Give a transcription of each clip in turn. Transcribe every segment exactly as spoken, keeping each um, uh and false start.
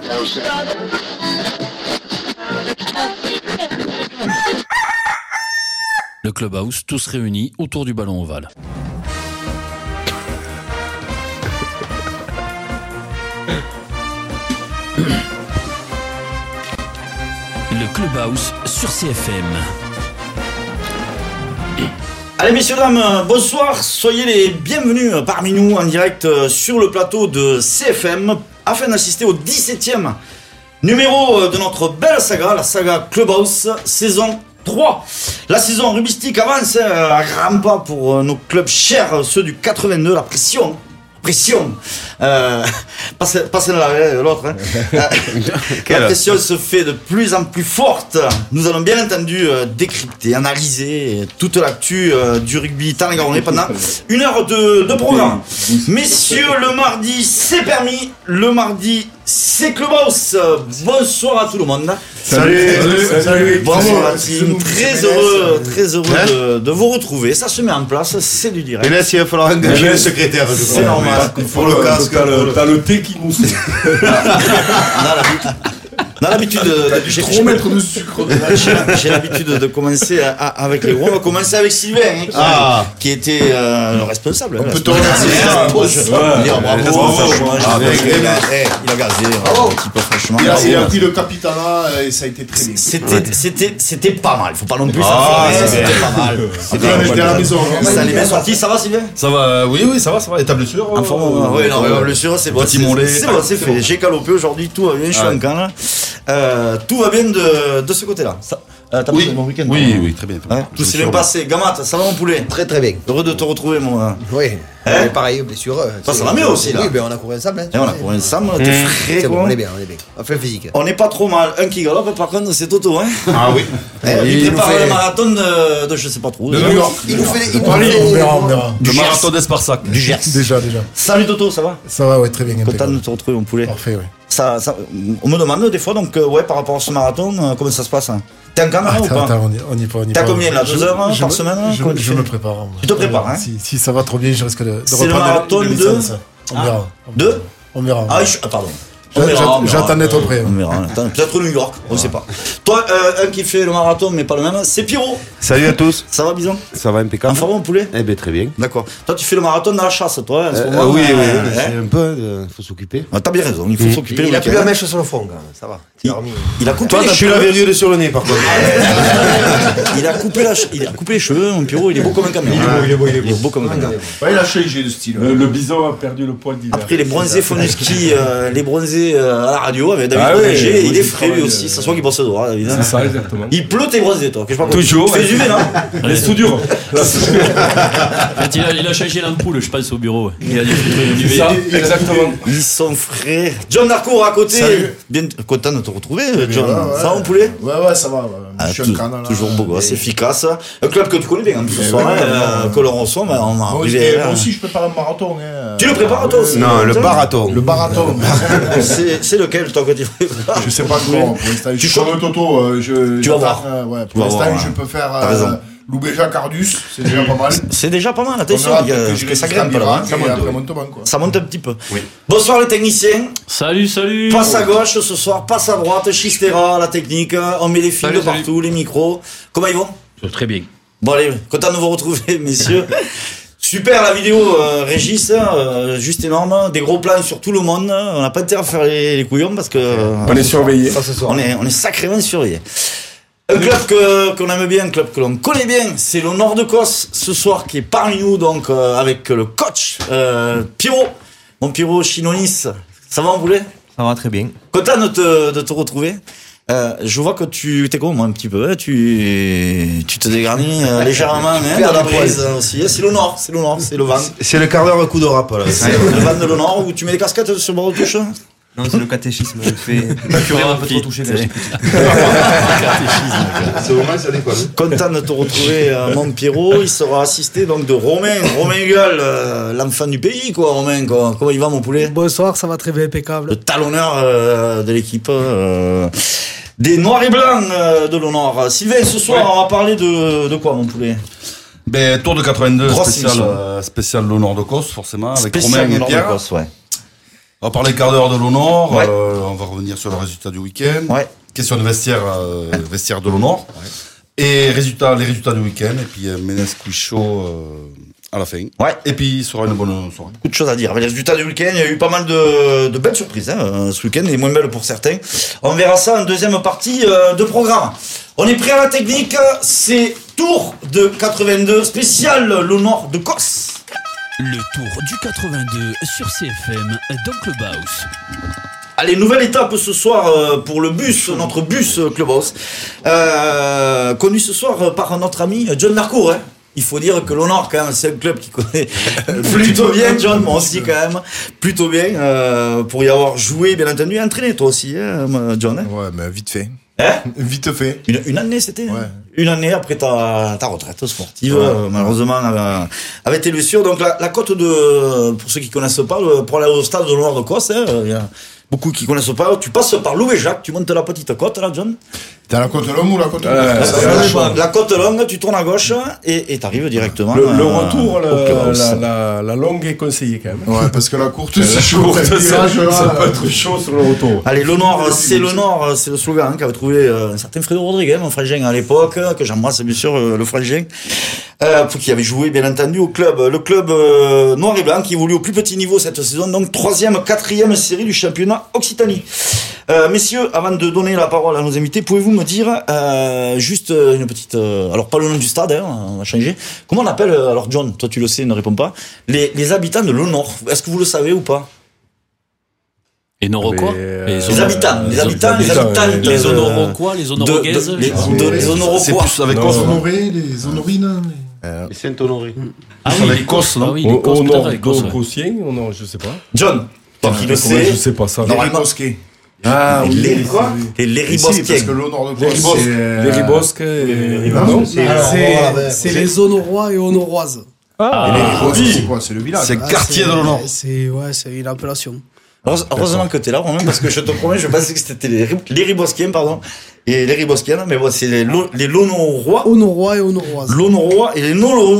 Le Clubhouse, tous réunis autour du ballon ovale. Le Clubhouse sur C F M. Allez messieurs dames, bonsoir, soyez les bienvenus parmi nous en direct sur le plateau de C F M afin d'assister au dix-septième numéro de notre belle saga, la saga Clubhouse, saison trois. La saison rugbyistique avance à grands pas pour nos clubs chers, ceux du quatre-vingt-deux, la pression. Pression. Euh, passez, passez là, l'autre. Hein. La pression se fait de plus en plus forte. Nous allons bien entendu euh, décrypter, analyser toute l'actu euh, du rugby tarn-et-garonais pendant une heure de, de programme. Messieurs, le mardi, c'est permis. Le mardi, c'est Clubhouse. Bonsoir à tout le monde. Salut, salut, salut, salut. Bonsoir la team. Très heureux, très heureux hein de, de vous retrouver. Ça se met en place, c'est du direct. Et là, s'il va falloir engager le secrétaire, je c'est normal. Pour le casque, t'as le, t'as le thé qui mousse. On a l'habitude de, j'ai trop mettre de sucre. J'ai, j'ai l'habitude de commencer à, à, avec les gros. On va commencer avec Sylvain, hein, qui, ah. qui était euh, le responsable. On peut te remercier. Il a gazé. Oh. Un petit peu franchement. Il a, il a pris le capitanat et ça a été très bien. C'était, ouais. c'était, c'était pas mal. Faut pas non plus ah, s'affoler. C'était pas mal. C'était on était à la maison. Ça allait bien sorti. Ça va, Sylvain? Ça va. Oui, oui, ça va, ça va. Et ta blessure? Enfin, oui, non, la blessure, c'est bon. Petit mollet. C'est bon, c'est fait. J'ai calopé aujourd'hui. Tout va bien. Je suis en camp là. Euh, tout va bien de, de ce côté-là. Ça, euh, t'as oui. passé un bon week-end? Oui, oui, très bien. Hein, tout s'est bien passé. Gamat, ça va mon poulet? Très très bien. Heureux de te retrouver, mon. Oui. Hein? Et pareil, blessure. Ça, ça va mieux aussi là. Oui, ben on a couru ensemble. Hein, et on a couru ensemble, t'es mmh. frais. C'est bon, on est bien, on est bien. On fait physique. On n'est pas trop mal. Un qui galope, par contre, c'est Toto, hein? Ah oui. Eh, il, il prépare fait... le marathon de, de je sais pas trop. De New York. Il nous fait. Il nous fait... On verra, on verra. Le marathon d'Esparsac. Du Gers. Déjà, déjà. Salut Toto, ça va? Ça va, ouais, très bien. Content de te retrouver, mon poulet. Parfait, oui. Ça, ça, on me demande des fois, donc, euh, ouais, par rapport à ce marathon, euh, comment ça se passe? Hein? T'es en Canada ah, ou pas? Attends, on y, on y pas, on y T'as pas. combien là? Deux heures hein, je, par je, semaine Je, hein, je, je me prépare. Moi. Tu te prépares, hein? Si, si ça va trop bien, je risque de, de c'est reprendre le marathon les, les de... On verra. Deux? On verra. Ah, je... ah pardon. J'attends d'être prêt. On verra. Peut-être New York, on ne sait pas. Toi, euh, un qui fait le marathon, mais pas le même, c'est Pierrot. Salut à tous. Ça va, Bison? Ça va impeccable. En forme, mon poulet? Eh bien, très bien. D'accord. Toi, tu fais le marathon dans la chasse, toi, en ce euh, moment. Oui, oui, oui. Euh, c'est un peu. Il euh, faut s'occuper. Ah, t'as bien raison, il faut mmh. s'occuper. Il, il a plus la mèche sur le front, quand même. Ça va. Il, il a coupé toi, les t'as cheveux. plus la verrure sur le nez, par contre. il, a coupé la, il a coupé les cheveux, mon Pierrot, il est beau comme un camion. Il est beau, il est beau, il est beau. Il est beau comme un camion. Ouais, il a changé de style. Le, le bison a perdu le poil d'hiver. Après, les bronzés font du ski, euh, les bronzés euh, à la radio, avec David ah Roger, oui, il est frais lui aussi. Ça se voit qu'il bosse droit, David. C'est ça, exactement. Il pleut tes bronzés, toi. Toujours. Tu fais du vélo, les soudures. il, a, il a changé l'ampoule, je pense, au bureau. Il a dit du ça, exactement. Ils sont frais. John Darcourt à côté. Salut. Bien content de te retrouver, John. Ouais, ouais. Ça va, mon poulet? Ouais, ouais, ça va. Ouais. Ah, je suis tout, un canal, toujours beau gosse, et... efficace. Un club que tu connais bien, ce soir, ouais, hein, ouais, que l'on reçoit, mais on a arrivé. Moi aussi, je prépare un marathon. Hein. Tu le prépares, toi aussi? Non, le marathon. Le marathon. c'est, c'est lequel, toi, que tu prépares? Je sais pas comment. Pour l'instant, je suis sur le Toto. Euh, je, tu vas voir. Euh, ouais, pour l'instant, voir, je ouais. peux faire. T'as raison. Euh, Loubéja Cardus, c'est déjà pas mal. C'est déjà pas mal, attention, que, que, que ça grimpe là. Ça monte, après, monte, quoi. Ça monte un petit peu. Oui. Bonsoir les techniciens. Salut, salut. Passe à gauche ce soir, passe à droite, Chistera, la technique, on met les fils de partout, salut. Les micros. Comment ils vont? Très bien. Bon allez, content de vous retrouver, messieurs. Super la vidéo, euh, Régis, euh, juste énorme, des gros plans sur tout le monde. On n'a pas intérêt à faire les, les couillons parce que euh, on est surveillé. On est, on est sacrément surveillé. Un club que, qu'on aime bien, un club que l'on connaît bien, c'est le Nord de Cosse ce soir qui est parmi nous, donc euh, avec le coach euh, Pierrot, mon Pierrot Chinonis. Ça va, on voulait? Ça va très bien. Content de te, de te retrouver. Euh, je vois que tu t'es comme moi un petit peu, hein, tu tu te dégarnis euh, légèrement hein, dans la brise aussi. C'est le Nord, c'est le Nord, c'est le vent. C'est le quart d'heure à coup de rap là. C'est le vent de le Nord où tu mets des casquettes sur le bord de touche. Non, c'est le catéchisme. Je fais. Le curé m'a un peu trop touché. Catéchisme. C'est vraiment ça déconne. Content de te retrouver, euh, mon Pierrot. Il sera assisté donc de Romain, Romain Hugal, euh, l'enfant du pays, quoi, Romain. Quoi. Comment il va, mon poulet? Bonsoir, ça va très bien, impeccable. Le talonneur euh, de l'équipe. Euh, des Noirs et Blancs euh, de l'Honneur. Sylvain, ce soir, ouais. On va parler de, de quoi, mon poulet? Ben, Tour de quatre-vingt-deux, Grosse spécial, euh, spécial l'Honneur de Cosse, forcément, avec spécial Romain et Pierre. Cosse, ouais. On va parler quart d'heure de l'Honor, Ouais. euh, on va revenir sur le résultat du week-end. Ouais. Question de vestiaire, euh, vestiaire de l'Honor. Et résultats, les résultats du week-end. Et puis euh, Ménès Quiz Show euh, à la fin. Ouais. Et puis il sera une bonne soirée. Beaucoup de choses à dire. Avec les résultats du week-end, il y a eu pas mal de, de belles surprises hein, ce week-end, et moins belles pour certains. On verra ça en deuxième partie euh, de programme. On est prêt à la technique, c'est Tour de quatre-vingt-deux, spécial l'Honor de Corse. Le tour du quatre-vingt-deux sur C F M dans Clubhouse. Allez, nouvelle étape ce soir euh, pour le bus, notre bus euh, Clubhouse, euh, connu ce soir euh, par notre ami John Narcourt. Hein. Il faut dire que l'Honor, quand même, c'est un club qui connaît plutôt bien, John, moi aussi quand même, plutôt bien, euh, pour y avoir joué, bien entendu, et entraîné toi aussi, hein, John. Hein. Ouais, mais vite fait. Hein Vite fait. Une, une année, c'était Ouais. hein. Une année après ta, ta retraite sportive, Ouais. euh, malheureusement, euh, avec tes blessures. Donc, la, la côte de, pour ceux qui connaissent pas, le, pour aller au stade de l'Honor de Corse, il hein, y a beaucoup qui connaissent pas, tu passes par Louvet-Jacques, tu montes la petite côte, là, John. T'as la côte longue ou la côte Ouais, longue ça, Ça, va. le choix. La côte longue, tu tournes à gauche et et t'arrives directement. Le, le euh, retour, au la, Clubhouse. la, la, la longue est conseillée quand même. Ouais, parce que la courte, c'est La chaud. courte, le ça, virage, là, ça peut là. être chaud sur le retour. Allez, le Nord, Ouais, c'est c'est le bon. Nord, c'est le slogan hein, qu'avait trouvé euh, un certain Fredo Rodriguez, mon frangin à l'époque, que j'embrasse bien sûr, euh, le frangin, euh, qui avait joué bien entendu au club, le club euh, noir et blanc, qui évolue au plus petit niveau cette saison, donc troisième, quatrième série du championnat Occitanie. Euh, messieurs, avant de donner la parole à nos invités, pouvez-vous me dire euh, juste euh, une petite, euh, alors pas le nom du stade, hein, on va changer. Comment on appelle, euh, alors John, toi tu le sais, ne réponds pas, les, les habitants de l'Honor. Est-ce que vous le savez ou pas? Et Noro quoi Mais, euh, Les Honor- habitants, les habitants, les habitants, habitantes. Les euh, Honoro quoi Les de- Honoroguaises de- les, je sais pas. de- les C'est Honorois. plus avec Non. Corse. Les honorés, les honorines. Euh, Les Saint-Honoré. Ah oui, les Corses, ah oui, les Au, Corses, au peut-être nord avec Corses, ouais. d'Oncosien, ou non, je sais pas. John, toi qui le Comment sais. je sais pas ça. Les Normalement- ribosquets. Ah Et oui, les oui, quoi oui. Et les Et si, parce que Ribosquiens. l'honneur de Les Corse, ribosques, c'est... euh, les ribosques et... ribosques, non c'est- Alors, c'est- voilà, c'est les honorois et honoroises. Ah, Et les ribosques, oui. c'est quoi? C'est le village. C'est Ah, quartier c'est- de l'Honor. C'est ouais, c'est une appellation. Heureuse- Heureusement que t'es là, Romain, parce que je te promets, je pensais que c'était les, Ri- les Ribosquiens, pardon, et les Ribosquiennes, mais bon, c'est les, Lo- les Lonorois, Honorois et honoroises. Lonorois et les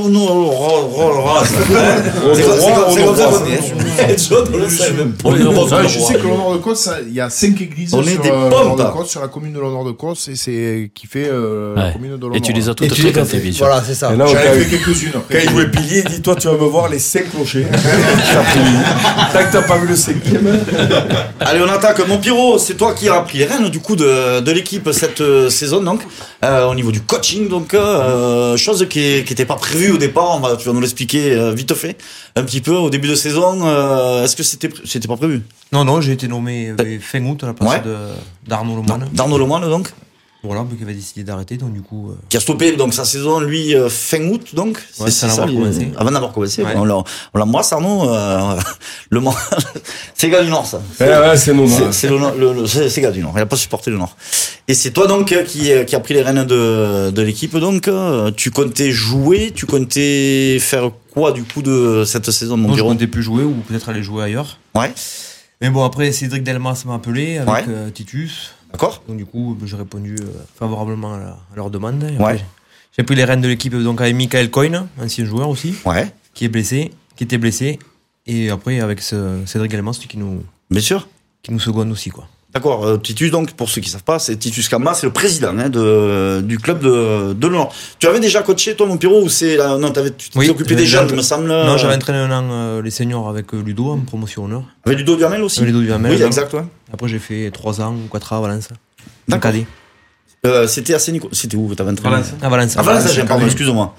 non-Lonorois. C'est comme c'est comme- c'est comme ça qu'on dit. John, on le sait même pas. On est heureux, Ah, on est je heureux. sais que l'honneur de Côte, ça- il y a cinq églises On sur est des euh, pompes. l'honneur de Côte, sur la commune de l'honneur de Côte, et c'est qui fait euh, la Ouais. commune de l'honneur. Et tu les as Et toutes tu les fréquentées, as bien sûr. Voilà, c'est ça. Et là, J'en ai quand, fait quelques-unes. quand il jouait pilier, il dit toi tu vas me voir les cinq clochers. Cet après-midi. Tant que t'as pas vu le cinquième. Allez, on attaque. Mon Pierrot, c'est toi qui as pris les rênes du coup de, de l'équipe cette euh, saison, donc euh, au niveau du coaching, donc euh, chose qui n'était pas prévue au départ. On va, tu vas nous l'expliquer euh, vite fait, un petit peu au début de saison. euh, Est-ce que c'était pré- c'était pas prévu? Non, non, j'ai été nommé euh, fin août à la place Ouais. de d'Arnaud Lemoine. D'Arnaud Lemoine, donc, Voilà, mais qui avait décidé d'arrêter, donc du coup. euh, qui a stoppé donc sa saison lui euh, fin août, donc Ouais, sans avoir il- commencé. avant d'avoir commencé. Ouais. On l'a- on l'embrasse, Arnaud. Euh, le Mans- c'est gars du Nord, ça. Ouais, ouais, c'est nous. C'est- C'est le, Nord- le, le- c'est c'est gars du Nord. Il a pas supporté le Nord. Et c'est toi donc euh, qui euh, qui a pris les rênes de de l'équipe. Donc euh, tu comptais jouer, tu comptais faire quoi du coup de cette saison, mon non, je Pierrot? comptais plus jouer ou peut-être aller jouer ailleurs. Ouais. Mais bon, après, Cédric Delmas m'a appelé avec Ouais. euh, Titus. D'accord. Donc du coup, j'ai répondu euh, favorablement à, la- à leur demande. Et Ouais. après, j'ai pris les rênes de l'équipe donc avec Michael Coyne, ancien joueur aussi, Ouais. qui est blessé, qui était blessé. Et après, avec ce, Cédric Delmas, celui qui nous, Bien sûr. qui nous seconde aussi, quoi. D'accord. Euh, Titus, donc, pour ceux qui savent pas, c'est Titus Kama, c'est le président hein, de, du club de, de Nord. Tu avais déjà coaché, toi, mon Pierrot, ou c'est là, non, t'avais, tu t'es Oui, occupé j'avais des jeunes, déjà- il me semble. Non, j'avais entraîné un an euh, les seniors avec euh, Ludo en promotion honneur. Avec Ludo Duhamel aussi. Avec Ludo Duhamel, Oui, non. exact, ouais. Après, j'ai fait trois ans ou quatre ans à Valence. En D'accord. cadet. Euh, c'était assez Nico. C'était où t'avais entraîné? Valence. À Valence. Ah, Valence, j'ai pardon, cadet. excuse-moi.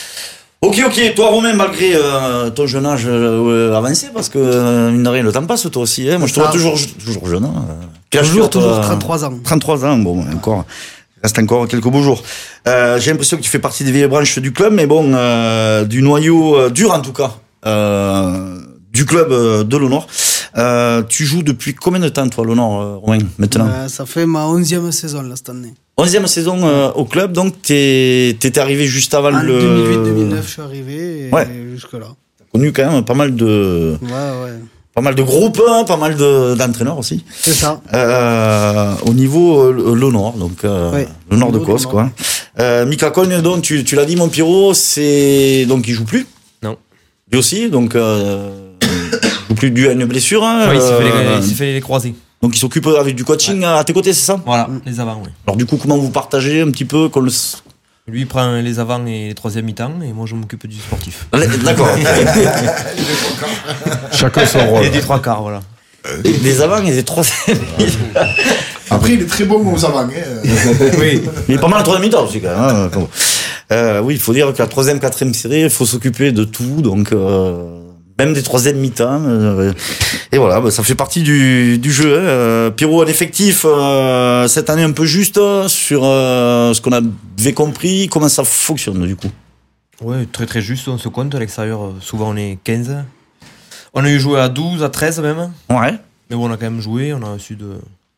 Ok, ok, toi Romain, malgré euh, ton jeune âge euh, avancé, parce que euh, mine de rien, le temps passe toi aussi, hein. Moi je te Ça. vois toujours, toujours jeune. Hein. Quel âge Toujours, tu as, toi toujours trente-trois ans. trente-trois ans, bon, encore, il reste encore quelques beaux jours. Euh, j'ai l'impression que tu fais partie des vieilles branches du club, mais bon, euh, du noyau euh, dur en tout cas, euh, du club euh, de l'Honor. Euh, tu joues depuis combien de temps toi l'Honor, euh, Romain, maintenant? Euh, ça fait ma onzième saison là cette année. Onzième saison euh, au club, donc t'es, t'étais arrivé juste avant En le... deux mille huit deux mille neuf, je suis arrivé et Ouais. jusque là. connu quand même pas mal de... Ouais, ouais. Pas mal de groupes, hein, pas mal de, d'entraîneurs aussi. C'est ça. Euh, au niveau euh, l'Honor, donc euh, Ouais. le nord de Au niveau Cos, de quoi. Euh, Mika Cogne, donc tu, tu l'as dit, mon Pierrot, c'est donc il joue plus. Non. Lui aussi, donc euh, joue plus dû à une blessure. Hein, Oui, il s'est fait, euh, les- il s'est fait les croisés. Donc il s'occupe avec du coaching à tes côtés, c'est ça? Voilà, les avants, oui. Alors du coup, comment vous partagez un petit peu qu'on le... Lui, il prend les avants et les troisième mi-temps, et moi, je m'occupe du sportif. D'accord. Chacun son rôle. Et des trois quarts, voilà. Des avants et des troisième. Après, il est très bon aux avant. Hein. Oui. Il est pas mal en troisième mi-temps aussi quand même. Hein. Bon. Euh, oui, il faut dire que la troisième, quatrième série, il faut s'occuper de tout, donc euh, même des troisième mi-temps. Euh, et voilà, bah, ça fait partie du, du jeu. Hein. Euh, Pierrot, un effectif euh, cette année un peu juste sur euh, ce qu'on avait compris. Comment ça fonctionne du coup? Ouais, très très juste, on se compte. À l'extérieur, euh, souvent on est quinze. On a eu joué à douze, à treize même. Ouais. Mais bon, on a quand même joué, on a su de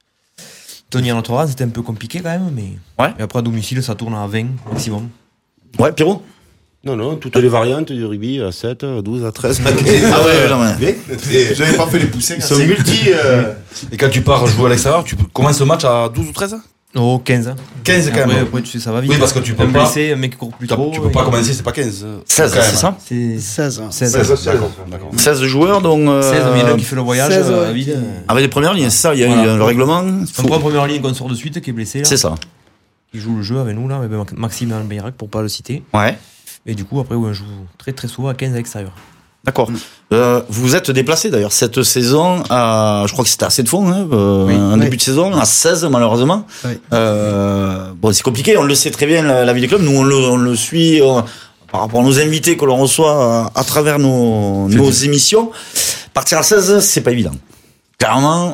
tenir notre rang. C'était un peu compliqué quand même, mais. Ouais. Et après, à domicile, ça tourne à vingt maximum. Ouais, Pierrot. Non, non, toutes les variantes du rugby, à sept, à douze, à treize. Ah ouais, non, mais... Vous n'avez pas fait les poussées. Ils sont multi. euh, Et quand tu pars jouer à l'extérieur, tu peux- commences le match à douze ou treize? Oh, quinze. quinze quand Après, même. après, tu sais, ça va vite. Oui, parce que tu peux un pas- blessé, un mec qui court plus T'as- trop. Tu peux pas et- commencer, c'est pas quinze. seize, Quand même. c'est ça? C'est seize. hein. seize. seize, d'accord, d'accord. seize joueurs, donc... Euh, seize, mais il y en a un qui fait le voyage seize, euh, ouais. à vide. Avec les premières lignes, c'est ça, il y a Voilà. eu le règlement. On prend en première ligne qu'on sort de suite, qui est blessé là. C'est ça. Qui joue le jeu avec nous là, avec Maxime Albayrak pour pas le citer. Ouais. Et du coup, après, ouais, on joue très très souvent à quinze à l'extérieur. D'accord. Euh, vous vous êtes déplacé d'ailleurs cette saison à, je crois que c'était assez de fond, hein, euh, Oui. un Oui. début de saison à seize malheureusement. Oui. Euh, bon, c'est compliqué, on le sait très bien la, la vie des clubs. Nous on le, on le suit euh, par rapport à nos invités que l'on reçoit à, à travers nos, nos émissions. Partir à seize, c'est pas évident. Clairement,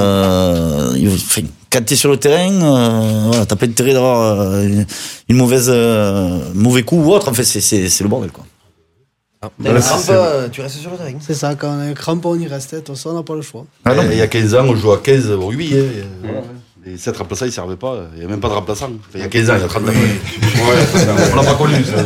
euh, il- enfin, quand t'es sur le terrain, euh, voilà, t'as pas intérêt d'avoir euh, une, une mauvaise, euh, mauvais coup ou autre. En fait, c'est c'est c'est le bordel quoi. Dans le crampe, euh, tu restes sur le terrain. C'est ça, quand on est crampon, on y reste. De toute façon, on n'a pas le choix. Ah non. Il y a quinze ans, on jouait à quinze au rugby. Hein, et, voilà. Les sept remplaçants, ils servaient pas. Il n'y a même pas de remplaçants. Enfin, il y a quinze ans, il y a trente ans. Ouais, on l'a pas connu, ça.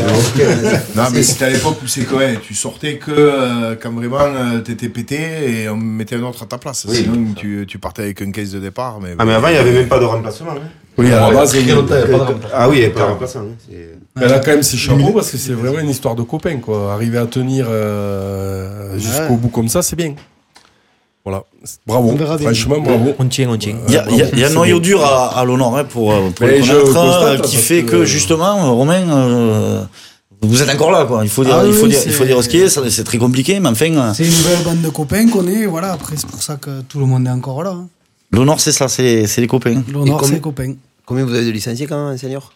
Non, mais c'était à l'époque où c'est quoi, tu sortais que euh, quand vraiment euh, t'étais pété et on mettait un autre à ta place. Oui. Sinon, tu, tu partais avec une caisse de départ. Mais, Ah, mais avant, il n'y avait même pas de remplacement. Hein. Oui, à la base, Très il- longtemps, il y a pas de remplaçant. Ah oui, il n'y avait pas de remplacement. Hein. C'est- elle a quand même ses chapeaux parce que c'est vraiment une histoire de copains, quoi. Arriver à tenir euh, jusqu'au Ouais. bout comme ça, c'est bien. Voilà. Bravo. On verra bien. Franchement, bravo. On tient, on tient. Il y a, il y a- il y a un noyau dur à, à l'honneur hein, pour, euh, pour Mais le je connaître, constate, euh, qui parce fait que, que- justement, euh, Romain, euh, vous êtes encore là, quoi. Il faut dire, Ah il faut oui, dire, c'est- il faut dire ce qui est. ça, C'est très compliqué, mais enfin, euh, C'est une nouvelle bande de copains qu'on est. Voilà, après, c'est pour ça que tout le monde est encore là. hein. l'honneur, c'est ça, c'est c'est les copains. L'honneur, Et comme- c'est les copains. Combien vous avez de licenciés quand même, senior?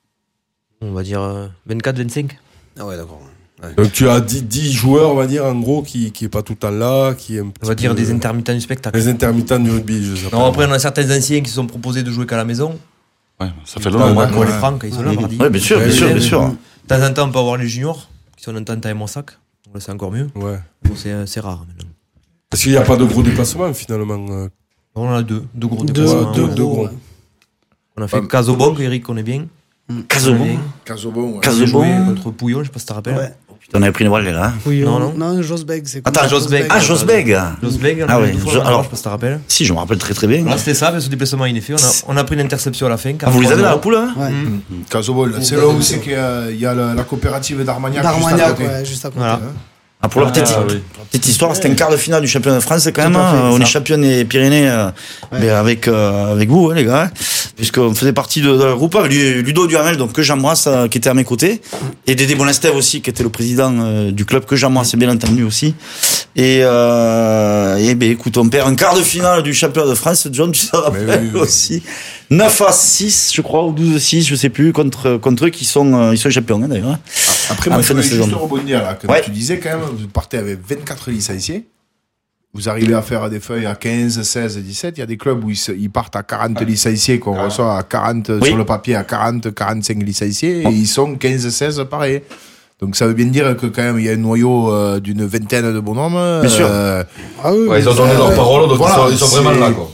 On va dire euh, vingt-quatre vingt-cinq. Ah ouais, d'accord. Ouais. Donc tu as dix, dix joueurs, on va dire, en gros, qui qui est pas tout le temps là, qui est un On petit va dire peu- des intermittents du spectacle. des intermittents du rugby, je sais pas. Non, après, on a certains anciens qui se sont proposés de jouer qu'à la maison. Ouais, ça fait Ah, longtemps. ouais. Pour les Francs, quand ils sont là, mardi. Oui, bien sûr, bien Ouais, sûr, oui, bien oui. sûr. De temps en temps, on peut avoir les juniors qui sont en entente avec Monsac. Donc là, c'est encore mieux. Ouais. Bon, c'est, euh, c'est rare maintenant. Parce qu'il n'y a pas de gros déplacements finalement. euh. On en a deux. Deux gros Deux, déplacements. deux, Ouais. deux gros. ouais. On a fait Casobon, que Eric connaît bien. Casobon. Casobon, ouais. On a Casobon. joué contre Pouillon, je sais pas si tu te rappelles. Ouais. Putain, on avait pris une balle, là. Oui, Non, non, non. non, Josbeg, c'est Attends, Josbeg. Ah, Josbeg. Josbeg, on Ah a ouais, une fois, je- on a- alors- je sais pas si tu te rappelles. Si, je me rappelle très très bien. Là, c'était ça, mais ce déplacement, il est fait. On a, on a pris l'interception à la fin. Ah, vous les avez dans la poule, hein? Ouais. Casobon, là, c'est là où c'est qu'il y a, il y a la, la coopérative d'Armagnac juste à D'Armagnac, côté. ouais, juste à côté. Voilà. Hein. Ah, pour la petite, Ah, oui. petite histoire, c'était un quart de finale du championnat de France quand même. Tout à fait, hein. c'est On est ça. champion des Pyrénées euh, Ouais. mais avec euh, avec vous, hein, les gars, hein, puisqu'on faisait partie de, de la groupe avec Ludo Duhamel, donc que j'embrasse, euh, qui était à mes côtés, et Dédé Bonestev aussi, qui était le président euh, du club que j'embrasse, bien entendu aussi. Et euh, et ben écoute, on perd un quart de finale du championnat de France. John, tu te rappelles oui, oui. aussi. neuf à six, je crois, ou douze à six, je sais plus, contre contre eux qui sont euh, ils sont champions hein, d'ailleurs. hein. Après, En moi, je fin de voulais juste saison. rebondir là. Quand Ouais. tu disais quand même, vous partez avec vingt-quatre licenciés. Vous arrivez à faire des feuilles à quinze, seize, dix-sept. Il y a des clubs où ils, se- ils partent à quarante licenciés, qu'on reçoit à quarante Oui. sur le papier, à quarante, quarante-cinq licenciés, et ils sont quinze, seize pareil. Donc ça veut bien dire que quand même il y a un noyau euh, d'une vingtaine de bonhommes. Bien sûr. euh, Ah oui, Ouais, ils ont donné leur parole, donc Voilà, ils sont, ils sont vraiment c'est- là, quoi.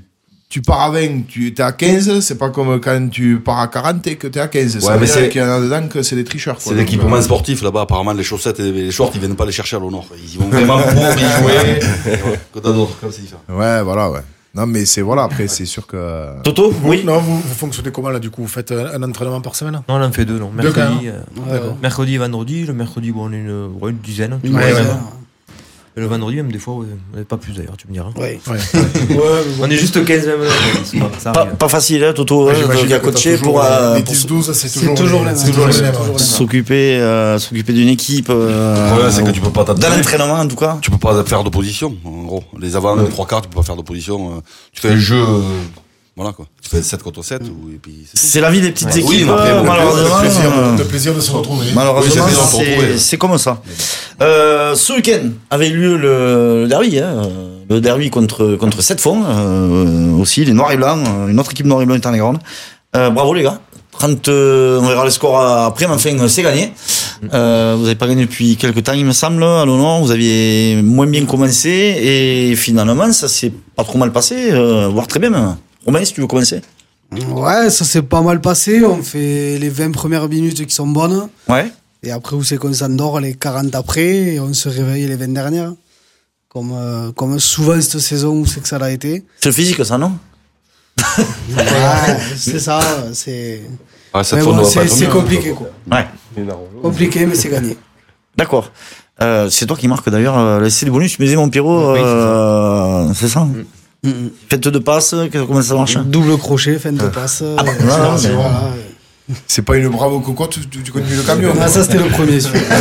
tu pars à vingt, tu es à quinze, c'est pas comme quand tu pars à quarante et que tu es à quinze. Ça Ouais, veut mais dire c'est- qu'il y en a dedans que c'est des tricheurs. quoi. C'est Donc, l'équipement euh, sportif là-bas. Apparemment, les chaussettes et les shorts, ils viennent pas les chercher à l'honneur. Ils y vont vraiment pour y jouer. Que t'as d'autres, comme c'est différent. Ouais, voilà, ouais. Non, mais c'est voilà, après, c'est sûr que. Toto, oui. Non, vous, vous fonctionnez comment là du coup? Vous faites un, un entraînement par semaine? Non, on en fait deux, non. Deux, quand Mercredi, même. euh, Ouais, ouais. mercredi et vendredi. Le mercredi, bon, on est une, ouais, une dizaine. tu Ouais, vois, ouais. même. Et le vendredi, même des fois, ouais, pas plus d'ailleurs, tu me diras. Ouais. Ouais. Ouais, On est juste quinze même. C'est pas, ça Pas, arrive. pas facile, hein, Toto, Ouais, hein, j'imagine qui a que t'as coaché toujours pour, les- euh, les pour dix douze, c'est C'est toujours, toujours les, les c'est mêmes. toujours les mêmes. Toujours les mêmes. s'occuper, euh, s'occuper d'une équipe. Euh, Le problème, c'est que tu peux pas dans t'entraîner. l'entraînement, en tout cas. Tu peux pas faire d'opposition, en gros. Les avant, les trois quarts, tu peux pas faire d'opposition. euh, Tu fais un jeu, euh, voilà quoi. Tu fais sept contre sept, ou, et puis c'est tout. C'est la vie des petites Ouais. équipes, Oui, mais après, euh, bon, malheureusement. Le plaisir, euh, le plaisir de se retrouver. Malheureusement, Oui, c'est plaisant de se c'est- retrouver. c'est comme ça. Euh, ce week-end avait lieu le, le derby, hein, le derby contre contre Sept-Fonds, euh, aussi les Noirs et Blancs, euh, une autre équipe Noirs et Blancs Tarn-et-Garonne. Euh, bravo les gars. trente, euh, on verra le score après, mais enfin c'est gagné. Euh, vous avez pas gagné depuis quelques temps, il me semble, à l'honneur. Vous aviez moins bien commencé et finalement ça s'est pas trop mal passé, euh, voire très bien même. Romain, si tu veux commencer. Ouais, ça s'est pas mal passé. On fait les vingt premières minutes qui sont bonnes. Ouais. Et après, où c'est qu'on s'endort les quarante après. Et on se réveille les vingt dernières. Comme, euh, comme souvent cette saison où c'est que ça l'a été. C'est le physique ça, non? Ouais, c'est ça. C'est Ah, cette mais fois, bon, on doit c'est- pas être c'est mieux. compliqué, quoi. Ouais. Compliqué, mais c'est gagné. D'accord. Euh, c'est toi qui marque d'ailleurs euh, l'essai de bonus. Tu me disais mon Pierrot, Oui, c'est euh, c'est ça. Faites de passe, comment ça marche? Double crochet, fin de passe. Ah bah, euh, voilà, c'est- mais- voilà. C'est pas une bravo cocotte, tu, tu connais le camion. Ah, ça, c'était le premier, celui-là.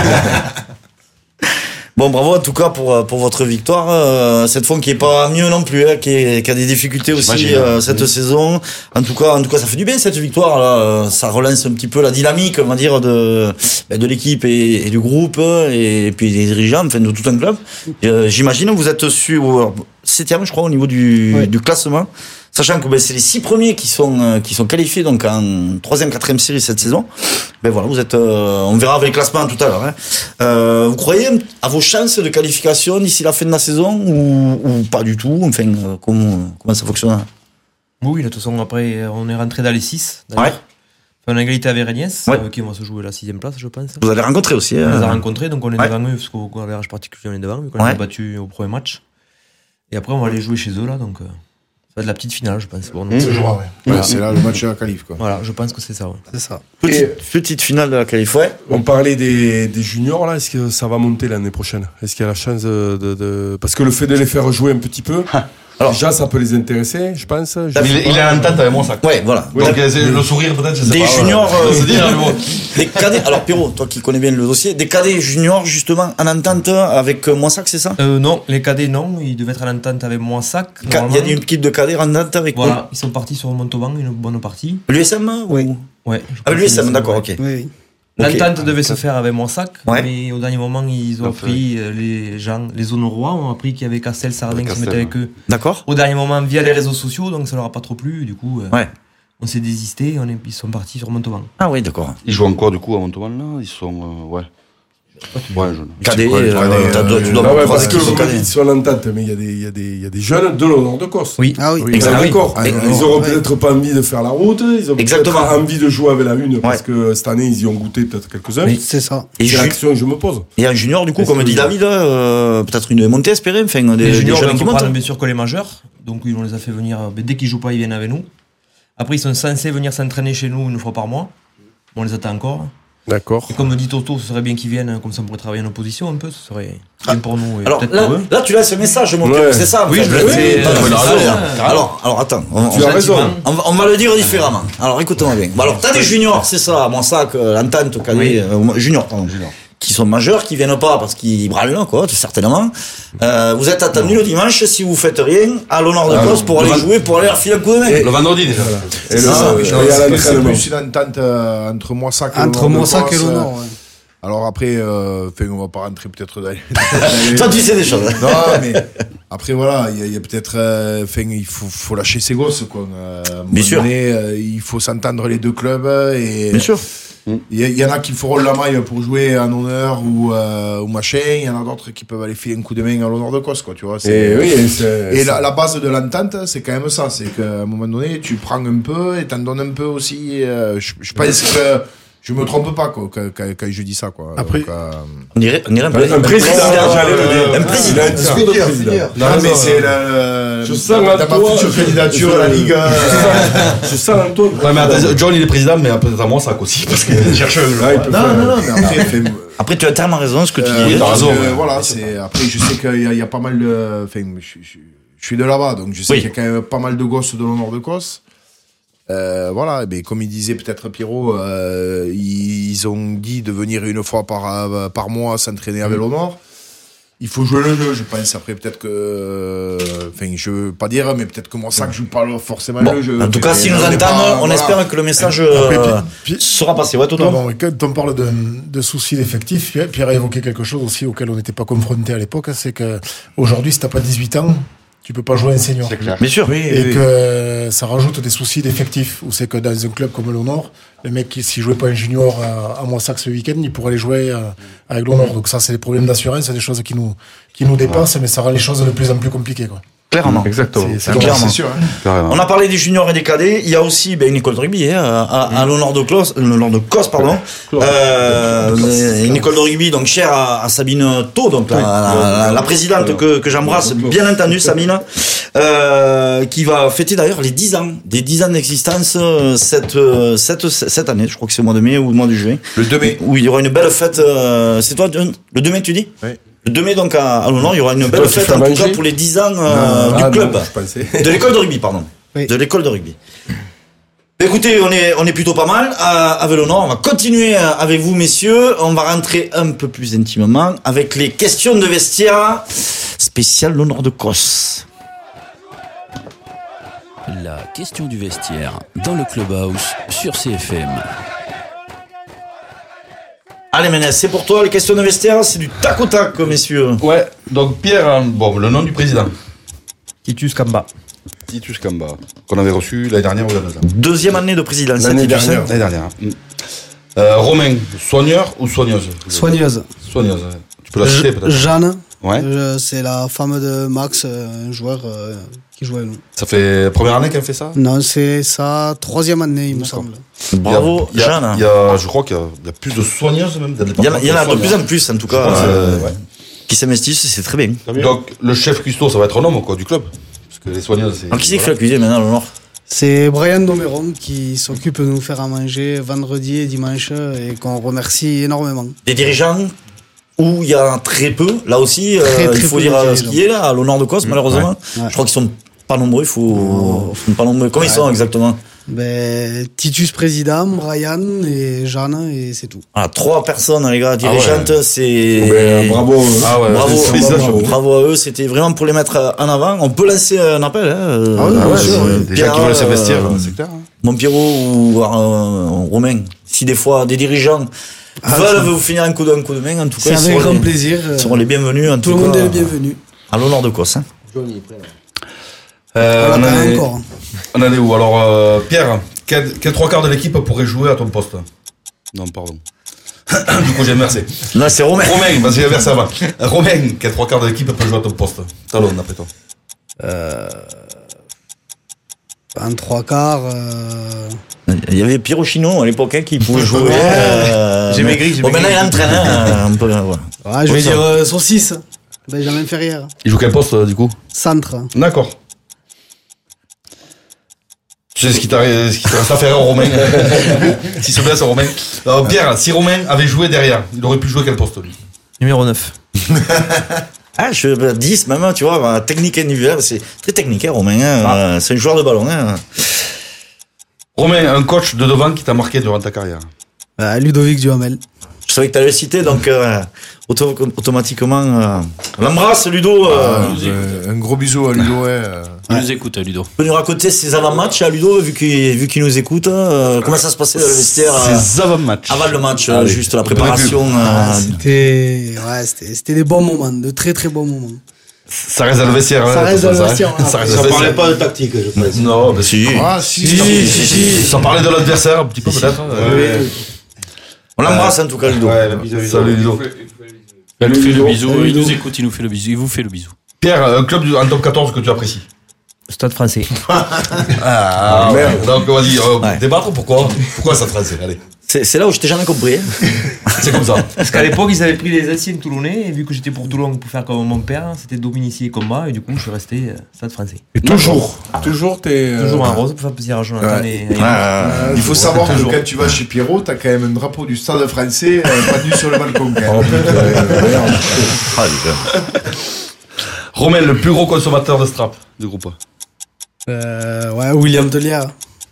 Bon, bravo en tout cas pour pour votre victoire. Euh, cette fois qui est pas mieux non plus, hein, qui, est, qui a des difficultés aussi J'imagine. euh, cette saison. En tout cas, en tout cas, ça fait du bien cette victoire là. Euh, Ça relance un petit peu la dynamique, on va dire, de ben, de l'équipe et, et du groupe et, puis des dirigeants, enfin de tout un club. Euh, J'imagine vous êtes sur septième, je crois, au niveau du Ouais. du classement. Sachant que ben, c'est les six premiers qui sont euh, qui sont qualifiés donc en troisième, quatrième série cette saison. Ben voilà, vous êtes. Euh, on verra avec le classement tout à l'heure. Hein. Euh, vous croyez à vos chances de qualification d'ici la fin de la saison ou, ou pas du tout? Enfin, euh, comment comment ça fonctionne? Oui, de toute façon, après, on est rentré dans les six. Ouais. Enfin, on a égalité avec Agnès, Ouais. avec qui on va se jouer la sixième place, je pense. Vous allez rencontrer aussi. On les a Hein. rencontrés, donc on est Ouais. devant eux, parce qu'au average particulier, on est devant, vu qu'on Ouais. les a battus au premier match. Et après, on va aller jouer chez eux, là, donc euh, ça va être la petite finale, je pense. Pour nous. Ce jour-là, ouais. Ouais, c'est là le match de la qualif, quoi. Voilà, je pense que c'est ça. Ouais. C'est ça. Petite, petite finale de la qualif. Ouais. On parlait des, des juniors là, est-ce que ça va monter l'année prochaine? Est-ce qu'il y a la chance de, de, de- parce que le fait de les faire jouer un petit peu, Alors- déjà ça peut les intéresser, je pense. Je Il sais est, pas. il est en tête avec moi, ça. Ouais, voilà. Donc, Donc, euh, c'est le sourire, peut-être, je sais des pas. juniors, voilà. euh, Je veux dire, le mot. des cadets. Alors Pierrot, toi qui connais bien le dossier, des cadets juniors justement en entente avec euh, Moissac, c'est ça? Euh, non, les cadets, non, ils devaient être à l'entente avec Moissac. Ca- Il y a normalement. une équipe de cadets en entente avec Voilà, ils sont partis sur Montauban, une bonne partie. l'U S M ou Ouais. Ah, l'U S M, d'accord, ok. Oui, oui. Ok. L'entente devait se faire avec Moissac, Ouais. mais au dernier moment, ils ont Tout à fait. appris, euh, les gens, les Honorois ont appris qu'il y avait Castel Sardin Ouais, qui se Castel, mettait avec eux. D'accord. Au dernier moment, via les réseaux sociaux, donc ça leur a pas trop plu, du coup, euh, Ouais. on s'est désisté, on est, ils sont partis sur Montauban. Ah oui, d'accord. Ils jouent encore, du coup, à Montauban, là? Ils sont, euh, ouais. Ouais, je Cadets, Ouais, euh, cadets, t'as- euh, tu dois Ah ouais, avoir parce que trois équipes de vous dites, cadets. ils sont en entente, mais il y, a des- il y, a des- il y a des jeunes de l'honneur de Corse. Oui. Ah oui. On est Exactement. d'accord. Ah oui. Ils auront Ouais. peut-être pas envie de faire la route, ils ont peut-être Exactement. envie de jouer avec la une, parce Ouais. que cette année, ils y ont goûté peut-être quelques-uns. C'est ça. Et, C'est ju- l'action que je me pose. et un junior, du coup, Est-ce comme que- dit David, euh, peut-être une montée espérée, enfin, des, Les des juniors jeunes vont qui comprendre montent. bien sûr que les majeurs, donc on les a fait venir, mais dès qu'ils jouent pas, ils viennent avec nous. Après, ils sont censés venir s'entraîner chez nous une fois par mois. On les attend encore. D'accord. Et comme dit Toto, ce serait bien qu'ils viennent, comme ça on pourrait travailler en opposition un peu, ce serait bien pour nous et Alors peut-être là, pour eux. là, tu laisses un message, mon Ouais. Pierrot, c'est ça? en Oui, fait. je le C'est- fais, Attends, euh, c'est c'est ça, ça, alors, ouais. alors, alors, attends, on, Tu on- as raison. on va, on va le dire différemment. Alors, écoute-moi bien. Bon, alors, t'as des juniors, c'est ça, mon sac, euh, l'entente, cadet, Oui. euh, juniors, pardon, qui sont majeurs, qui viennent pas parce qu'ils brûlent, quoi, tout certainement. Euh, vous êtes attendus le dimanche, si vous faites rien, à l'honneur de Ah, Corse pour le aller vingt- jouer, pour aller leur filer un coup de main. Le vendredi, déjà. Et le, ça, et oui, à Je pense que c'est l'entraînement. plus une entente euh, entre Moissac et Entre l'Honneur de Moissac et Corse, l'honneur, euh, ouais. Alors après, euh, enfin, on va pas rentrer peut-être dans les... Toi, tu sais des choses. Non, mais après, voilà, il y a, il y a peut-être... euh, Enfin, il faut, faut lâcher ses gosses, quoi. Euh, à un moment Bien sûr. donné, euh, il faut s'entendre les deux clubs et... Bien sûr. Il y, a- il y en a qui feront la maille pour jouer en honneur ou, euh, ou machin. Il y en a d'autres qui peuvent aller filer un coup de main à l'honneur de Corse, quoi, tu vois. c'est- Et oui, et c'est- Et c'est- la, la base de l'entente, c'est quand même ça. C'est qu'à un moment donné, tu prends un peu et t'en donnes un peu aussi. euh, je, je pense que Je me trompe pas quoi, quand, quand, quand je dis ça. Quoi. Après, Donc, euh... On dirait, on dirait un, Un président, j'allais le dire. Un président. Un discours de président. Non, mais c'est le. Je sens dans à ma toi. future candidature à la Ligue. Je sens un ton. Ouais, mais attends, John il est président, mais peut-être à moi ça aussi, parce qu'il cherche un Ouais, il peut Non, faire- non, non, mais après, fait, Après, tu as tellement raison ce que tu Euh, dis. oui, t'as raison, parce que, ouais. voilà, c'est après je sais qu'il y, a- il y a pas mal de, enfin, je, je, je suis de là-bas, donc je sais Oui. qu'il y a quand même pas mal de gosses de l'honneur de Cos. Euh, voilà, mais comme il disait peut-être Pierrot, euh, ils, ils ont dit de venir une fois par euh, par mois s'entraîner avec l'honneur. Il faut jouer le jeu, je pense. Après, peut-être que, euh, enfin, je veux pas dire, mais peut-être que moi, ça que je joue pas forcément Bon, le jeu. en tout cas, Mais s'ils on nous est entendent, pas- on voilà. espère que le message Après, euh, puis- puis- sera passé. Ouais, Toto. Non, bon, quand on parle de, de soucis d'effectifs, Pierre Pierre a évoqué quelque chose aussi auquel on n'était pas confronté à l'époque, hein, c'est que aujourd'hui, si t'as pas dix-huit ans, tu peux pas jouer un senior. Bien sûr. Oui, Et oui. que ça rajoute des soucis d'effectifs. Où c'est que dans un club comme le Nord, le mec, qui, s'il jouait pas un junior à, à Moissac ce week-end, il pourrait aller jouer euh, avec le Nord. Donc ça, c'est des problèmes d'assurance, c'est des choses qui nous, qui nous dépassent, mais ça rend les choses de plus en plus compliquées, quoi. Clairement. Exactement. C'est- c'est Clairement. dommage. C'est sûr. Hein. Carrément. On a parlé des juniors et des cadets. Il y a aussi ben, une école de rugby hein, à, à l'honneur de Clos, euh, l'honneur de Cos, pardon. Euh, une école de rugby donc chère à, à Sabine Thau, donc la, la, la présidente que, que j'embrasse, bien entendu, Sabine, euh, qui va fêter d'ailleurs les dix ans, des dix ans d'existence euh, cette, euh, cette, cette année. Je crois que c'est au mois de mai ou au mois de juin. Le deux mai. Où il y aura une belle fête. Euh, c'est toi, John le deux mai, tu dis? Oui. Le deux mai, donc, à, à l'honneur, il y aura une belle toi qui fête, fais en tout manger cas, pour les dix ans euh, Ah, du non, club. je pensais. De l'école de rugby, pardon. Oui. De l'école de rugby. Écoutez, on est, on est plutôt pas mal à, avec l'honneur. On va continuer avec vous, messieurs. On va rentrer un peu plus intimement avec les questions de vestiaire spécial l'honneur de Cos. La question du vestiaire dans le Clubhouse sur C F M. Allez, Ménès, c'est pour toi. Les questions de vestiaire, c'est du tac au tac, messieurs. Ouais, donc Pierre, hein, bon, le nom du président. Titus Kamba. Titus Kamba, qu'on avait reçu l'année dernière ou il y a deux ans. Deuxième année de présidence. L'année Titus, dernière. hein. L'année dernière. hein. Euh, Romain, soigneur ou soigneuse? Soigneuse. Soigneuse, ouais. Tu peux la citer peut-être? Jeanne, Ouais. euh, c'est la femme de Max, euh, un joueur euh, qui joue avec nous. Ça fait première année qu'elle fait ça? Non, c'est sa troisième année, il me semble. Bravo, Il y a- Jeanne. il y a, je crois qu'il y a, il y a plus de soigneuses même. Il y en a, il y en a de plus en plus, en tout cas, Je pense, euh, euh, ouais. qui s'investissent, c'est très bien. Donc le chef cuistot, ça va être un homme quoi, du club. Parce que les soigneuses, c'est. Alors, qui c'est qui fait voilà. la cuisine maintenant, l'honneur? C'est Brian Domeron qui s'occupe de nous faire à manger vendredi et dimanche et qu'on remercie énormément. Des dirigeants où il y a très peu, là aussi, euh, Très, très il faut peu dire de euh, ce dirigeants. qui est là, à l'honneur de Cos, malheureusement. Ouais. Je crois qu'ils sont pas nombreux, il faut, faut pas nombreux. Comment ils sont exactement? Ben, Titus président, Brian et Jeanne et c'est tout. Ah, trois personnes, les gars, dirigeantes, c'est. Ben, bravo. Ah ouais, Bravo, c'est- bravo, félicitations. bravo à eux, c'était vraiment pour les mettre en avant. On peut lancer un appel, hein. euh, Ah oui, euh, bien sûr, euh, oui. Des gens qui Pierre, veulent s'investir, euh, c'est clair. hein. Mon Pierrot ou euh, Romain, si des fois des dirigeants veulent vous finir un coup de, un coup de main, en tout cas, C'est ils avec seront grand les- plaisir. euh, ils seront les bienvenus, en Tout tout, le monde cas, est le bienvenu. à l'honneur de Cos. Hein. Euh, On on, attend en est, encore. hein. on en est où? Alors, euh, Pierre, quel, quel trois quarts de l'équipe pourrait jouer à ton poste? Non, pardon. Du coup, j'ai inversé. Là, c'est Romain. Romain, parce que j'ai inversé avant. Euh, Romain, quel trois quarts de l'équipe peut jouer à ton poste? Talon, après toi. En trois quarts. euh, Il y avait Pierrot Chino à l'époque hein, qui pouvait jouer. euh, J'ai mais- maigri, j'ai Bon, maigri. maintenant il entraîne. Hein, un peu, voilà. Ouais, je Oui, vais ça. dire euh, saucisse. Benjamin Ferrière. Il joue quel poste, euh, du coup? Centre. D'accord. Tu sais ce qui t'a ce qui te reste à faire, Romain? S'il se blesse, Romain. Alors, Pierre, si Romain avait joué derrière, il aurait pu jouer quel poste, lui? Numéro neuf. Ah, je bah, dix même, tu vois, bah, technique individuelle, c'est très technique, hein, Romain. Hein, Ah. euh, c'est un joueur de ballon. Hein. Romain, un coach de devant qui t'a marqué durant ta carrière? Euh, Ludovic Duhamel. Je savais que tu allais le citer, donc euh, auto- automatiquement. Euh, on l'embrasse, Ludo. Euh, Euh, un gros bisou à Ludo. Ouais. euh. Il nous écoute, Ludo. peut nous raconter ses avant-matchs à Ludo, vu qu'il vu qu'il nous écoute. euh, comment ça se passait dans le vestiaire euh, C'est avant-match. avant le match, euh, Allez. juste la préparation. Ah, euh, c'était ouais, c'était c'était des bons moments, de très très bons moments. Ça reste dans le vestiaire. Ça hein, reste dans le hein. vestiaire, Ça reste Ça dans le parlait vestiaire. pas de tactique, je pense. Non, bah si. Ah, si, Si, si, si, Ça parlait de l'adversaire, un petit peu peut-être. Euh, On l'embrasse en tout cas, Ludo. Ouais, le bisou, bisou. Salut, Ludo. Il nous fait le bisou, Salut, il nous Ludo. écoute, il nous fait le bisou, il vous fait le bisou. Pierre, un club du- en top quatorze que tu apprécies? Stade Français. Ah, merde. Donc, vas-y, euh, Ouais. débattre pourquoi Pourquoi ça français Allez. C'est c'est là où je t'ai jamais compris. hein. C'est comme ça. Parce qu'à l'époque, ils avaient pris les anciens Toulonnais, et vu que j'étais pour Toulon pour faire comme mon père, c'était domicilié comme moi, et du coup, je suis resté euh, Stade Français. Et toujours, toujours t'es. euh, Toujours en rose pour faire plaisir à Jonathan Ouais. et, et- Euh, il faut savoir que Toujours. quand tu vas chez Pierrot, t'as quand même un drapeau du Stade français euh, pas tenu sur le balcon. Quand Oh, même. putain, euh, merde. Ah, les gars. Romain, le plus gros consommateur de strap du groupe. Euh, ouais, William Telière.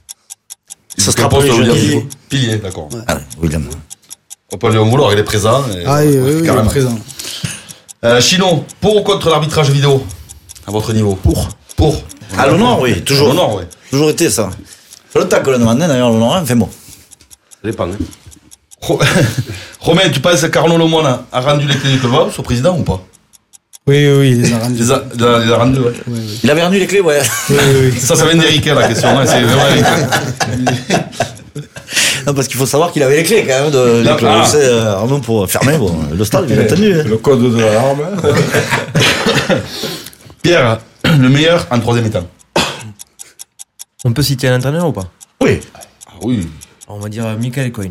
Ça sera Quel pour les poste, jeunes. William Piliers. Pilier, d'accord. Ah, William. On peut aller au Moulard, il est présent. et- Ah, oui, oui, oui, il est carrément. présent. Euh, Chino, pour ou contre l'arbitrage vidéo à votre niveau Pour. Pour. À l'honneur, oui, toujours. À l'honneur, oui. Toujours été ça. Fait longtemps que le demandait d'ailleurs, l'honneur, hein, fait bon. Ça dépend. Hein. Ro- Romain, tu penses qu'Arnaud Lemoine a rendu les clés du club au président ou pas Oui, oui, oui, il les a rendus. Il les a, il a- il a rendu, ouais. Il avait rendu les clés, ouais. Ça, ça vient d'Eric, la question. Hein, c'est vraiment Eric. Non, parce qu'il faut savoir qu'il avait les clés quand même de Là, les clés. ah. C'est, euh, Arnaud pour fermer bon, le stade, bien entendu. hein. Le code de l'alarme. hein. Pierre, le meilleur en troisième mi-temps. On peut citer un entraîneur ou pas? Oui. Ah oui. On va dire euh, Michael Coyne.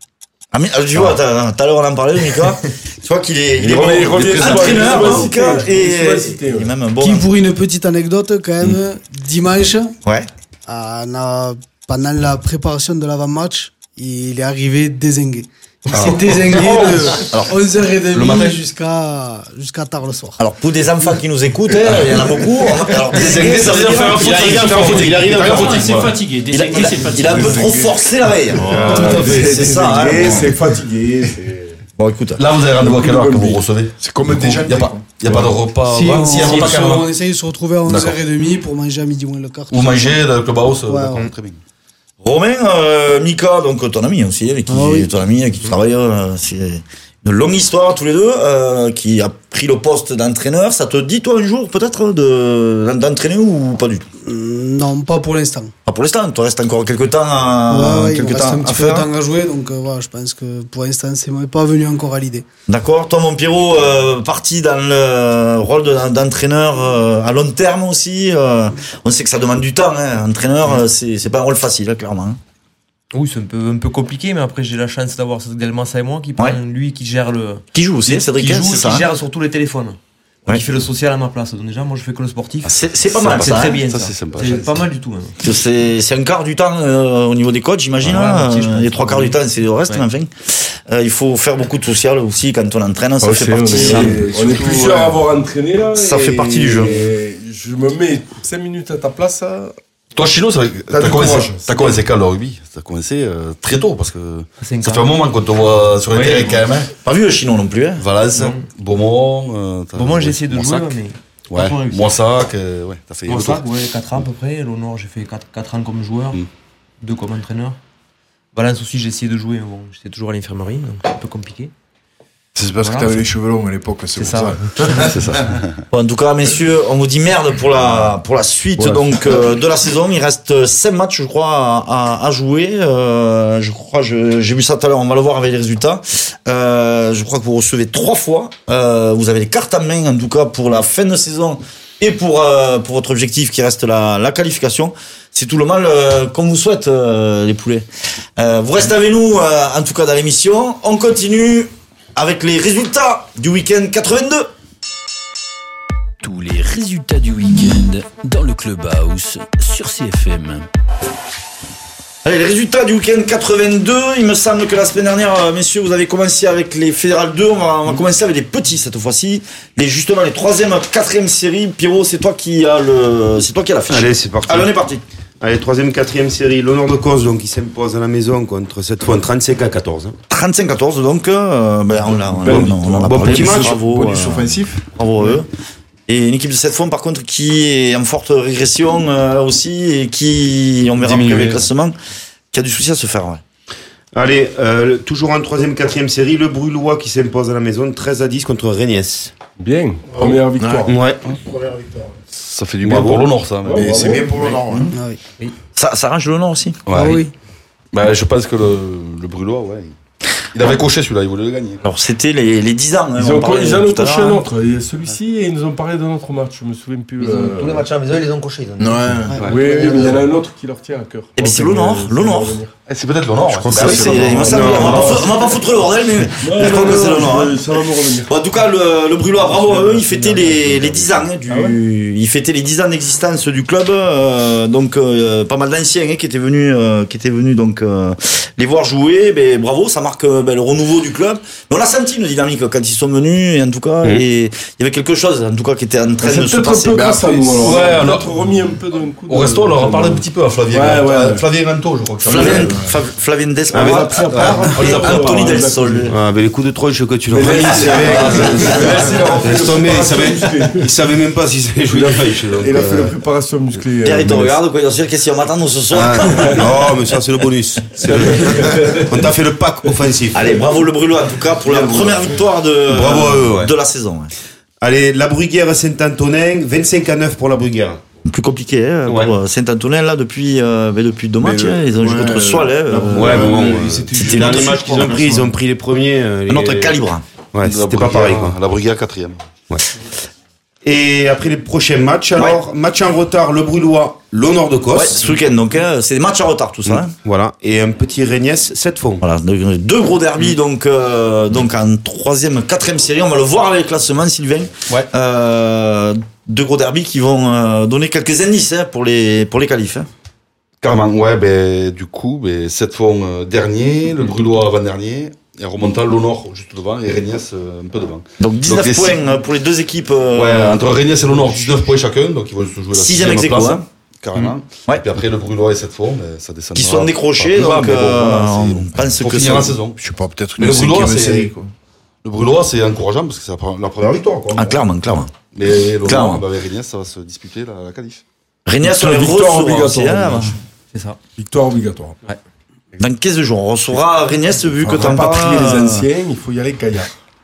Ah, mais, tu vois, t'as- tout à l'heure on en parlait, Mika. Tu vois qu'il est, il Il est bon, revient- il il est revient très souvent, entraîneur, il est souvent en tout cas, cité, et il est souvent cité, il est ouais. même un bon. Qui, pour une petite anecdote, quand même, dimanche, Ouais. euh, on a- pendant la préparation de l'avant-match, il est arrivé dézingué. Il s'est dézingué de onze heures Le matin. trente jusqu'à jusqu'à tard le soir. Alors, pour des enfants qui nous écoutent, hein, il y en a beaucoup. Alors, dézingué, ça veut dire faire un Il arrive en faute. Il arrive en faute. C'est Voilà. fatigué. Il a, Dézingué, il a- c'est fatigué. il a un peu trop forcé la veille. Tout à fait, c'est ça. hein. Et c'est fatigué. c'est- Bon, écoute. Là, vous avez rendez-vous à quelle heure que vous recevez C'est comme un déjeuner. Il n'y a, pas- y a pas de repas. Si, ouais. on, Si, y a un on repas se- carrément. on essaye de se retrouver à onze heures trente pour manger à midi moins le quart. Vous mangez dans le clubhouse, Ouais, d'accord, ouais. très bien. Romain, euh, Mika, donc ton ami aussi, avec qui, Ah oui. ton ami avec qui tu travailles, euh, c'est une longue histoire tous les deux, euh, qui a pris le poste d'entraîneur. Ça te dit toi un jour peut-être de d'entraîner ou pas du tout? Mm, Non, pas pour l'instant. Pas pour l'instant, tu restes encore quelques temps à, Ouais, ouais, il me quelques reste temps un à petit peu de faire. temps à jouer, donc euh, voilà, je pense que pour l'instant, c'est m'est pas venu encore à l'idée. D'accord. Toi, mon Pierrot, euh, parti dans le rôle de- d'entraîneur euh, à long terme aussi. euh, on sait que ça demande du temps. Hein. Entraîneur, euh, c'est c'est pas un rôle facile, hein, clairement. hein. Oui, c'est un peu, un peu compliqué, mais après, j'ai la chance d'avoir Cédric Delmassa et moi qui prend, Ouais. lui, qui gère le. Qui joue aussi, Cédric, qui hein, joue, c'est qui ça. hein. gère surtout les téléphones. Ouais. Qui fait le social à ma place. Donc déjà, moi, je fais que le sportif. Ah, C'est c'est pas mal, C'est ça. très hein. bien, Ça, ça. c'est sympa. C'est pas mal du tout, même. Que C'est c'est un quart du temps euh, au niveau des coachs, j'imagine. Ouais, hein. la moitié, je pense. Les trois quarts du temps, c'est le reste, Ouais. mais enfin. Euh, il faut faire beaucoup de social aussi quand on entraîne. Ça Ouais, fait c'est- partie. on est- On est surtout, plusieurs ouais. à avoir entraîné là. Ça et- fait partie du jeu. et Je me mets cinq minutes à ta place. ça- Toi, Chino, ça- t'as du commencé, courage, t'as commencé quand le rugby? T'as commencé euh, très tôt parce que cinq ça ans. fait un moment qu'on te voit sur le Ouais, terrain bon. quand même. Hein. Pas vu le chino non plus. Hein. Valence, Non. Beaumont. Euh, t'as- Bon, moi, j'ai essayé de Moissac. jouer, mais. Ouais, pas trop réussi. Moissac, euh, ouais, t'as fait. Moi, le ça, tour. ouais, quatre ans à peu près. L'Honneur, j'ai fait quatre ans comme joueur, Mm. deux comme entraîneur. Valence aussi, j'ai essayé de jouer, mais bon, j'étais toujours à l'infirmerie, donc c'est un peu compliqué. C'est parce que Voilà, t'avais les cheveux longs à l'époque, c'est C'est pour ça. ça. C'est ça. Bon, en tout cas, messieurs, on vous dit merde pour la pour la suite Ouais. donc euh, de la saison. Il reste cinq matchs, je crois, à, à, à jouer. Euh, je crois, je- j'ai vu ça tout à l'heure. On va le voir avec les résultats. Euh, je crois que vous recevez trois fois. Euh, vous avez les cartes en main, en tout cas, pour la fin de saison et pour euh, pour votre objectif qui reste la, la qualification. C'est tout le mal euh, qu'on vous souhaite, euh, les poulets. Euh, vous restez avec nous, euh, en tout cas, dans l'émission. On continue avec les résultats du week-end quatre-vingt-deux. Tous les résultats du week-end dans le Clubhouse sur C F M. Allez, les résultats du week-end quatre-vingt-deux. Il me semble que la semaine dernière, euh, messieurs, vous avez commencé avec les Fédérales deux. On va, on va commencer avec les petits cette fois-ci. Les, justement, les troisième, quatrième séries. Pierrot, c'est toi qui as le, c'est toi qui as la fiche. Allez, c'est parti. Allez, on est parti. Allez, troisième, quatrième série, l'honneur de cause, donc il s'impose à la maison contre cette fois trente-cinq à quatorze. trente-cinq à quatorze, donc, euh, ben, on l'a, on, l'a- on, en a Bon parlé. petit match. Bravo, Bonus euh, offensif. bravo à eux. Et une équipe de sept fois, par contre, qui est en forte régression euh, aussi et qui, on verra Diminué. avec le classement, qui a du souci à se faire. Ouais. Allez, euh, toujours en troisième, quatrième série, le Brûlois qui s'impose à la maison treize à dix contre Réniès. Bien, première victoire. Ouais. Première victoire. Ça fait du bien pour l'honneur, ça. mais- Ouais. Et c'est bien pour le Nord. hein. Ah oui. Ça, ça arrange le nom aussi. Ouais. Ah oui. Bah, je pense que le, le Brûlois, ouais. Il avait coché celui-là, il voulait le gagner. Alors c'était les, les dix ans. Hein, Ils, ont, ils en ont coché un hein. autre. Et celui-ci, et ils nous ont parlé d'un autre match. Je me souviens plus. Ils ont, euh... Tous les matchs à la maison, ils les ont cochés. Ils ont... Ouais. Ouais. Oui, oui, mais il y en a un autre qui leur tient à cœur. Et bien c'est l'honneur, l'honneur. Eh, c'est peut-être l'honneur. Je crois que c'est l'honneur. On va pas foutre le bordel, mais je crois que c'est l'honneur. Ça va me revenir. En tout cas, le, le Brûlois, bravo à eux, ils fêtaient les, les dix ans. Hein, du, ah ouais. Ils fêtaient les dix ans d'existence du club. Euh, donc euh, pas mal d'anciens hein, qui étaient venus, euh, qui étaient venus donc euh, les voir jouer. Ben, bravo, ça marque ben, le renouveau du club. Mais on a senti une dynamique quand ils sont venus, et en tout cas, mmh. et il y avait quelque chose, en tout cas, qui était en train de se passer. Ben après, nous, alors, ouais, on a remis un peu d'un coup. Au resto, on leur a parlé un petit peu à Flavien. Ouais, ouais. Flavien Rento, je crois. Flavien, Flavien Desport et Anthony Del Sol. Ah, mais les coups de tronche que tu leur as mis, il savait même pas si c'était joué la feuille. Il a fait la préparation musclée. Pierre, il te regarde, quoi, il dit qu'est-ce qu'il va m'attendre ce soir? Non, mais ça, c'est le bonus. On t'a fait le pack offensif. Allez, bravo le Brûlois, en tout cas, pour la première victoire de, bravo à eux, ouais. de la saison. Ouais. Allez, la Bruguière Saint-Antonin, vingt-cinq à neuf pour la Bruguière. Plus compliqué, hein, ouais. Pour Saint-Antonin, là, depuis, euh, depuis deux matchs, le, hein, ils ont ouais, joué contre Soile. Hein, ouais, mais bon, euh, c'était le match qu'ils ont pris, ils ont pris les premiers. Un autre calibre. Ouais, c'était pas pareil, quoi. La Bruguière quatrième. Ouais. Et après les prochains matchs, alors, ouais. match en retard, le Brûlois, l'Honneur de Cos. Ouais, ce week-end, donc, hein, c'est des matchs en retard, tout ça. Mmh. Hein. Voilà. Et un petit Régnès, sept fonds. Voilà, deux gros derbys, mmh. donc, euh, donc en troisième, quatrième série. On va le voir avec le classement, Sylvain. Ouais. Euh, deux gros derbys qui vont euh, donner quelques indices hein, pour les, pour les qualifs. Hein. Carrément, ouais, ben, du coup, ben, sept fonds euh, dernier, le Brûlois avant-dernier. Et en remontant l'Honneur juste devant et Régnès euh, un peu devant. Donc dix-neuf donc, points six... pour les deux équipes. Euh... Ouais, entre Régnès et l'Honneur, dix-neuf points chacun, donc ils vont se jouer la sixième place. Exéco, hein. Carrément. Mmh. Ouais. Puis après le Brûlois et sept fois, mais ça descend. Qui sont décrochés, donc bon, euh, voilà, on pense pour que finir la saison. Je sais pas, peut-être une cinquième série. Le Brûlois, c'est encourageant parce que c'est la première victoire. Quoi. Ah, clairement, clairement. Mais l'Honneur, bah, avec Régnès, ça va se disputer la, la qualif. Régnès, on est victoire obligatoire. C'est ça. Victoire obligatoire. Ouais. Dans quinze jours, on recevra Régnès vu enfin, que t'en pas parles. les anciens, il faut y aller gaillard.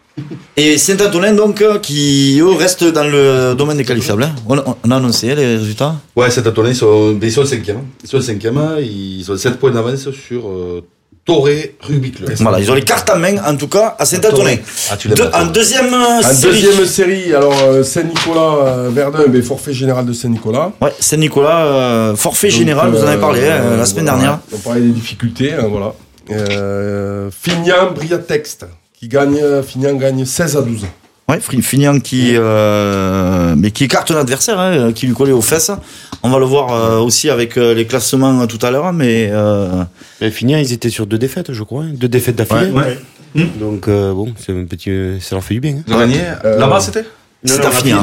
Et Saint-Antonin, donc, qui, eux, restent dans le domaine des qualifiables. Hein. On, on a annoncé les résultats. Ouais, Saint-Antonin, ils sont, ils sont cinquième. Ils sont cinquième, ils ont sept points d'avance sur euh, Toré Rugby Club. Voilà, ils ont les cartes en main, en tout cas, à Saint-Antonin. Ah, tu De, en deuxième en série. deuxième série, alors euh, Saint-Nicolas, euh, Verdun, ben, forfait général de Saint-Nicolas. Ouais, Saint-Nicolas, euh, forfait donc, général, euh, vous en avez parlé euh, hein, la semaine voilà, dernière. On parlait des difficultés, hein, voilà. Euh, Fignan, Briatext, qui gagne, Fignan gagne seize à douze. Ouais, Fignan qui, euh, mais qui écarte un adversaire, hein, qui lui collait aux fesses. On va le voir euh, aussi avec euh, les classements tout à l'heure, mais. Euh... Et Fignan, ils étaient sur deux défaites, je crois, deux défaites d'affilée. Ouais, ouais. Donc euh, bon, c'est un petit, ça leur fait du bien. Hein. Ils ont gagné. Euh, Là-bas, c'était. C'est à Fignan.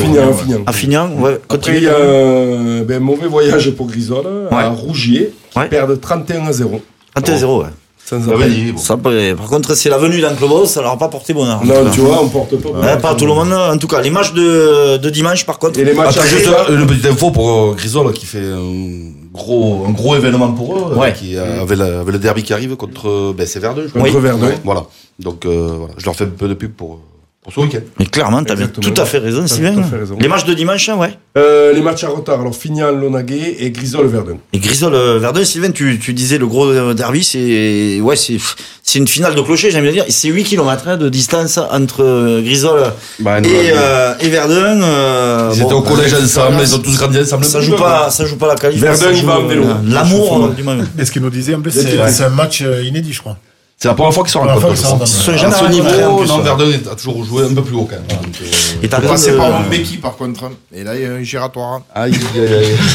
À Fignan, ouais. Après, il y a un ben, mauvais voyage pour Grisol, ouais. à Rougier, qui ouais. perdent trente et un à zéro. trente et un à zéro, ouais. Sans ah oui, bon. Ça, par contre, c'est la venue d'un club, ça leur a pas porté bonheur. Non, tu vois, on porte pas bonheur. Ouais, pas tout le monde. En tout cas, les matchs de, de dimanche, par contre. Et les matchs après, juste une petite info pour euh, Grisol qui fait un gros, un gros événement pour eux. Ouais. Qui, euh, avec, la, avec le derby qui arrive contre ben, c'est Verdun, je crois. Contre oui. Verdun. Voilà. Donc, euh, voilà. Je leur fais un peu de pub pour. Pour ce week-end. Mais clairement, tu as bien tout à fait raison, Sylvain. Les matchs de dimanche, ouais. Euh, les matchs à retard, alors Fignan, Lonaguet et Grisol-Verdun. Et Grisol-Verdun, Sylvain, tu, tu disais le gros derby, c'est ouais, c'est c'est une finale de clocher, j'aime bien dire. C'est huit kilomètres hein, de distance entre Grisol bah, et, euh, et Verdun. Euh, ils bon, étaient au collège ensemble, ils ont tous grandi ensemble. Ça joue pas, ça joue pas la qualif. Verdun, il va en vélo. L'amour du moment. Et ce qu'il nous disait, en plus, c'est un match inédit, je crois. C'est la première fois qu'ils sont rencontrés. À ce niveau, non, Verdun a toujours joué un peu plus haut quand même. Donc, euh, et t'as passé de... par un béquille par contre. Et là, il y a un giratoire. Aïe, aïe,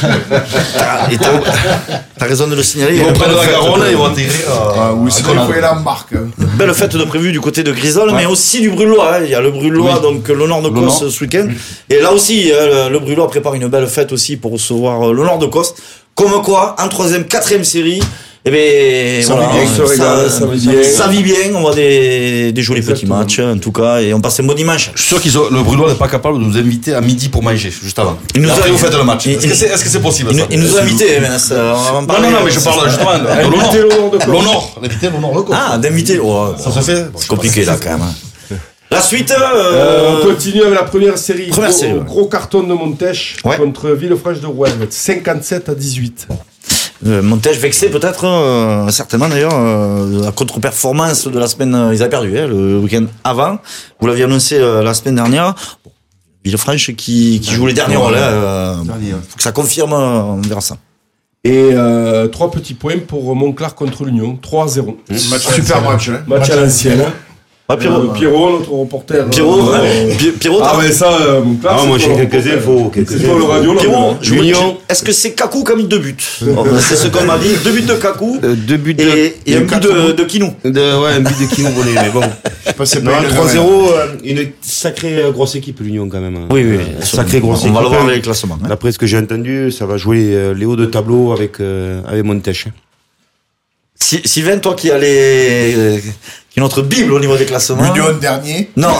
aïe. Et t'as, t'as raison de le signaler. Ils vont prendre la Garonne, ils vont atterrir. Ah oui, c'est qu'il faut aller en barque. Belle fête de prévu du côté de Grisol, ouais. mais aussi du Brûlois. Il y a le Brûlois, oui. donc l'Honneur de Cos ce week-end. Et là aussi, le Brûlois prépare une belle fête aussi pour recevoir l'Honneur de Cos. Comme quoi, en troisième, quatrième série. Eh bien, ça, voilà, vit bien, ça, ça, ça, vit bien. ça vit bien, on voit des, des jolis Exactement. petits matchs, en tout cas, et on passe un bon dimanche. Je suis sûr qu'ils ont, le Brûlois n'est pas capable de nous inviter à midi pour manger, juste avant. Il nous après, a, vous faites le match. Il, est-ce, que c'est, est-ce que c'est possible, il, ça? Il nous a invités, mais ça, on va en parler. Non, non, non, mais je parle justement de l'honneur. L'honneur, l'invité, l'honneur, le Ah, d'inviter, oh, ça se fait. C'est compliqué, là, quand même. La suite, euh... Euh, on continue avec la première série. Première gros, série, ouais. gros carton de Montèche ouais. contre Villefranche de Rouergue, cinquante-sept à dix-huit. Euh, Montège vexé peut-être, euh, certainement d'ailleurs, euh, la contre-performance de la semaine, euh, ils avaient perdu hein, le week-end avant. Vous l'aviez annoncé euh, la semaine dernière. Bon, Villefranche qui, qui joue les derniers rôles. Hein, euh, faut que ça confirme, on verra ça. Et euh, trois petits points pour Montclar contre l'Union, trois à zéro. Mmh. Match super match. Hein. Match à l'ancienne. Ah, Pierrot, euh, Pierrot, notre reporter. Pierrot, euh, ouais. euh, Pierrot, ah mais ça, euh, Montclar. Ah, moi j'ai quelques infos. C'est pour le radio. Pierrot, L'Union. Est-ce que c'est Kakou qui a mis deux buts? Oh, c'est ce qu'on m'a dit. Deux buts de Kakou Euh, deux buts de. et, et un but de, de Kinou. de- ouais, un but de Kinou volé, mais bon. Je sais pas si c'est Non, pas une trois zéro, euh, une sacrée euh, grosse équipe, l'Union, quand même. hein. Oui, oui. Euh, Sacrée grosse On équipe. va le voir avec les classements. Hein. D'après ce que j'ai entendu, ça va jouer les, les hauts de tableau avec, euh, avec Montèche. Si- Sylvain, toi qui as les, euh, qui est notre bible au niveau des classements. L'Union dernier. Non.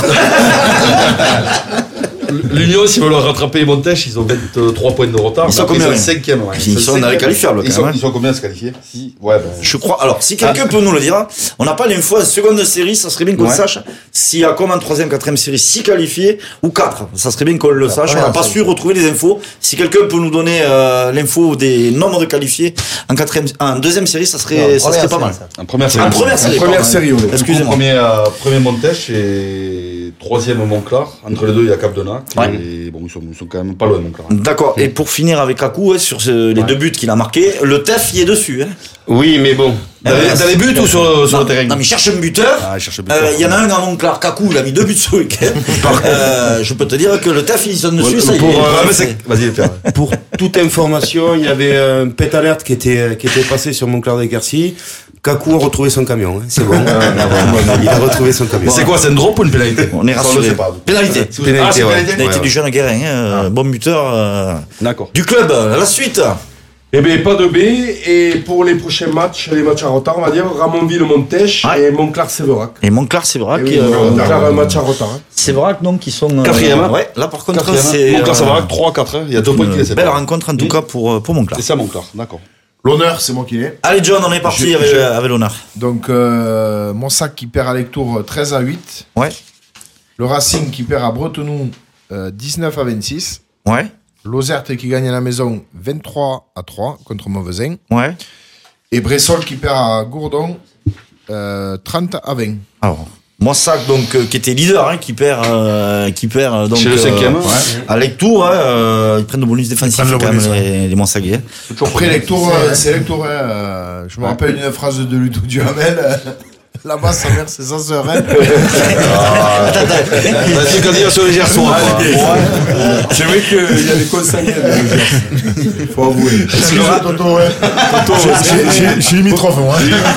L'Union, s'ils veulent rattraper Montèche, ils ont vingt-trois points de retard. Ils sont Après, combien, Ils sont cinquième. Ouais. Ils sont dans les qualifiables, Ils quand sont, même. ils sont combien à se qualifier si. Ouais, ben. Je crois. Alors, si quelqu'un peut nous le dire, on n'a pas l'info en seconde série, ça serait bien qu'on Ouais. sache s'il y a comme en troisième, quatrième série six qualifiés ou quatre. Ça serait bien qu'on le sache. On n'a pas su retrouver les infos. Si quelqu'un peut nous donner euh, l'info des nombres de qualifiés en quatrième, en deuxième série, ça serait, ça serait pas mal. En première série. En première série. En première pardon. série, oui. Excusez-moi. Premier, euh, premier Montèche et troisième Montclar. Entre les deux, il y a Capdenac. Ouais. Et bon, ils sont, ils sont quand même pas loin, Montclar. D'accord. Et pour finir avec Kakou, ouais, sur ce- les deux buts qu'il a marqués, le T E F y est dessus. Hein. Oui, mais bon. Dans les- dans les buts ou sur, sur non, le terrain? Non, mais il cherche un buteur. Ah, il cherche un Il buteur. y en a un à Montclar, Kakou, il a mis deux buts ce week-end. euh, je peux te dire que le T E F, il sonne dessus. Ça, pour, il est- euh, Ah, mais c'est- Vas-y, Pierre. Pour toute information, il y avait un pet alert qui était, qui était passé sur Montclar de Quercy. Kakou a retrouvé son camion, hein, c'est bon. Il a retrouvé son camion. C'est quoi, c'est un drop ou une pénalité? On est Ça, on le rassuré. sait pas. Pénalité. Ah, c'est Pénalité, ouais. pénalité. Pénalité du jeune Guérin, hein, bon buteur euh, D'accord. du club. La suite. Eh bien, pas de B. Et pour les prochains matchs, les matchs en retard, on va dire Ramonville-Montèche Ouais. et Montclar-Séverac. Et Montclar, Séverac. Eh oui, euh, Montclar, un match en retard. hein. Séverac, donc, qui sont. euh, Quatrième, hein. Ouais, là, par contre, Quatrième. c'est. Montclar, ça euh, va, trois quatre. Il y a deux points qui les Une séparent. belle rencontre, en tout cas, pour, euh, pour Montclar. C'est ça, Montclar, d'accord. L'honneur, c'est moi qui l'ai. Allez, John, on est parti Je- avec, je- avec l'honneur. Donc, euh, Monsac qui perd à Lectoure treize à huit. Ouais. Le Racing qui perd à Bretenoux euh, dix-neuf à vingt-six. Ouais. Lozerte qui gagne à la maison vingt-trois à trois contre Mauvesin. Ouais. Et Bressol qui perd à Gourdon euh, trente à vingt. Alors. Moissac, donc, euh, qui était leader, hein, qui perd, euh, qui perd, euh, donc. Chez le cinquième, euh, ouais. À Lectour, hein, euh, ils prennent le bonus défensif, Ils prennent le quand bonus, même, ouais. les, les Moissagais. Après, Lectour, euh, c'est Lectour. Hein, euh, je me rappelle d'une phrase de Ludo Duhamel. euh, Là-bas, sa mère, c'est sa sœur. Hein. Vas-y, quand il va sur les gerçons. C'est vrai qu'il y a des consanguins. Il faut avouer. Excuse-moi, Toto, ouais. J'ai- j'ai- J'ai limitrophe, moi.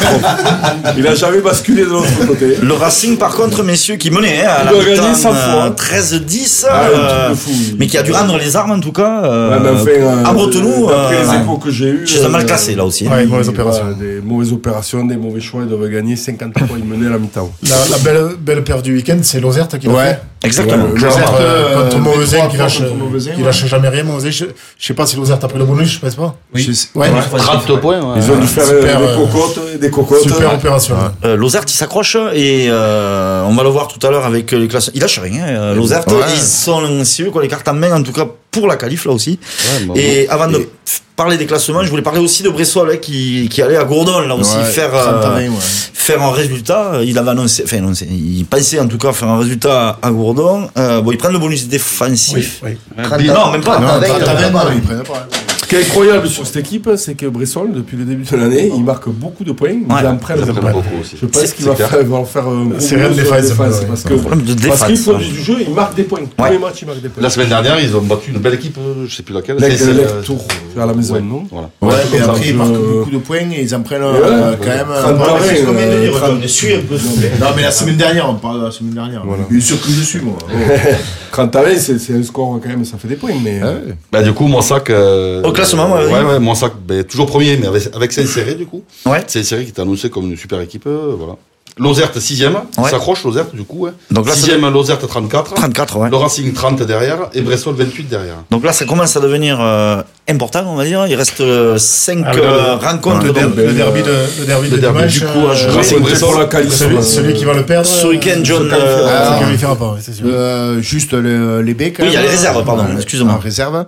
Il a jamais basculé de l'autre côté. Le Racing, par contre, messieurs, qui menait hein, à Il la doit gagner mi-temps, cent fois. euh, treize dix, Ah, euh, un truc de fou, oui. mais qui a dû rendre les armes, en tout cas, euh, Ouais, mais enfin, euh, à Bretenoux. d'après euh, les échos que j'ai eu. chez un mal classé, là aussi. Ouais, mauvaise opération. Des mauvaises opérations, des mauvais choix. Ils doivent gagner cinquante-trois. Ils menaient à la mi-temps. La, la belle, belle perte du week-end, c'est Lozerte qui l'a Ouais. fait. Exactement. Ouais, le- Lozerte Clairement, euh, contre euh, Mauvesin, qui vingt-trois lâche, contre Mauvesin, qui ouais. lâche jamais rien. Mauvesin, je, je sais pas si Lozerte a pris le bonus, je pense pas. Oui. Je sais- ouais, Ouais. trente points, ouais. Ils ont dû faire super, euh, euh, des cocottes et des cocottes. super Ouais. opération. Euh, Lozerte, il s'accroche et euh, on va le voir tout à l'heure avec les classes. Il lâche rien. Hein, euh, Lozerte, Ouais. ils sont c'est eux qui ont les cartes en main, en tout cas pour la qualif là aussi. Ouais, bah, Et avant de Et- f- parler des classements, je voulais parler aussi de Bressol hein, qui, qui allait à Gourdon là aussi Ouais, faire trente à euh, vingt, ouais. faire un résultat. Il avait annoncé, enfin annoncé, il pensait en tout cas faire un résultat à Gourdon. Euh, bon, ils prennent le bonus défensif. Oui, Non, même pas. Non, avec, trente à euh, vingt, non, ils prennent pas. Ce qui est incroyable sur cette équipe, c'est que Bressol, depuis le début de l'année, il marque beaucoup de points. Ouais. Ils en prennent Ils en prennent beaucoup. beaucoup aussi. Je pense C'est- qu'il va c'est faire, il va en faire un gros C'est rien de boulot sur la défense, défense, ouais. parce C'est un problème de que parce défense. qu'ils produisent du jeu, ils marquent des points. Tous les matchs, ils marquent des points. La semaine dernière, ils ont battu une belle équipe, euh, je sais plus laquelle. Avec C'est- c'est, le euh, Tour à la maison, ouais, non voilà. Ouais, Ouais, et comme après, ça, ils je- marquent beaucoup de points et ils en prennent Ouais, euh, ouais. quand même. trente euh, par ouais, vingt, c'est combien de euh, livres, trente. on est sûr un peu. Non, mais la semaine dernière, on parle de la semaine dernière. Voilà. Je suis sûr que je suis, moi. trente à vingt, c'est c'est un score quand même, ça fait des points. Mais euh, Bah, du coup, Moissac. Euh, Au classement, ouais, ouais, oui. ouais, Moissac, ben, toujours premier, mais avec, avec Saint-Céré, du coup. Ouais. Saint-Céré qui est annoncé comme une super équipe, euh, voilà. Lozerte, sixième. Ouais. S'accroche, Lozerte, du coup, ouais. Donc là, ça sixième, Lozerte, trente-quatre. trente-quatre, ouais. Le Racing, trente derrière. Et Bressol, vingt-huit derrière. Donc là, ça commence à devenir euh, important, on va dire. Il reste cinq Ah, le- rencontres. Le, donc, der- le derby de, le derby le de derby dimanche. du coup, à euh, jouer. Racing, c'est Bressol. pour la qualif. celui, celui qui va le perdre. Ce week-end, euh, John, se qualifiera- euh, se qualifiera pas, ouais, c'est sûr. Euh, juste le- les B quand Oui, il y a même. les réserves, pardon, Ouais, excuse-moi. en réserve.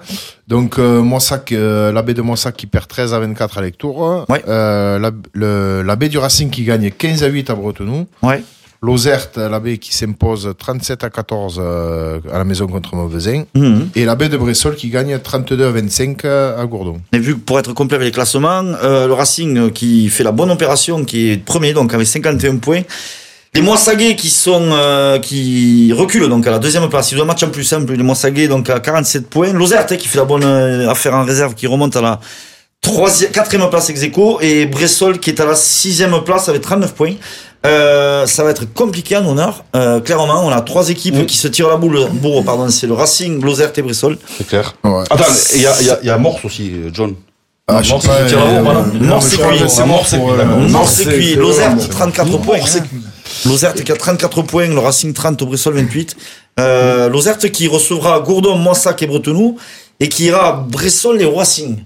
Donc, euh, Moissac, euh, la baie de Moissac qui perd treize à vingt-quatre à Lectoure. Ouais. Euh, la, le, la baie du Racing qui gagne quinze à huit à Bretenoux. Ouais. Lozerte, la baie qui s'impose trente-sept à quatorze euh, à la maison contre Mauvesin. Mmh. Et la baie de Bressol qui gagne trente-deux à vingt-cinq à Gourdon. Et vu que pour être complet avec les classements, euh, le Racing euh, qui fait la bonne opération, qui est premier, donc avec cinquante et un points. Les Moissaguais qui sont euh, qui reculent donc à la deuxième place. Ils ont un match en plus simple. Les Moissaguais donc à quarante-sept points. Lozerte qui fait la bonne euh, affaire en réserve, qui remonte à la troisième, quatrième place ex aequo, et Bressol qui est à la sixième place avec trente-neuf points. Euh, ça va être compliqué en honneur. Euh, clairement, on a trois équipes mmh. qui se tirent la boule. Bourre, pardon, c'est le Racing, Lozerte et Bressol. C'est clair. Ouais. Attends, il y a, y, a, y a Morse aussi, John. Ah, je sais pas. Morse c'est cuit. Morse c'est cuit. Morse c'est cuit. Lozerte trente-quatre points. Lozerte qui a trente-quatre points, le Racing trente, Bressol vingt-huit. Euh, Lozerte qui recevra Gourdon, Moissac et Bretenoux et qui ira à Bressol et Racing.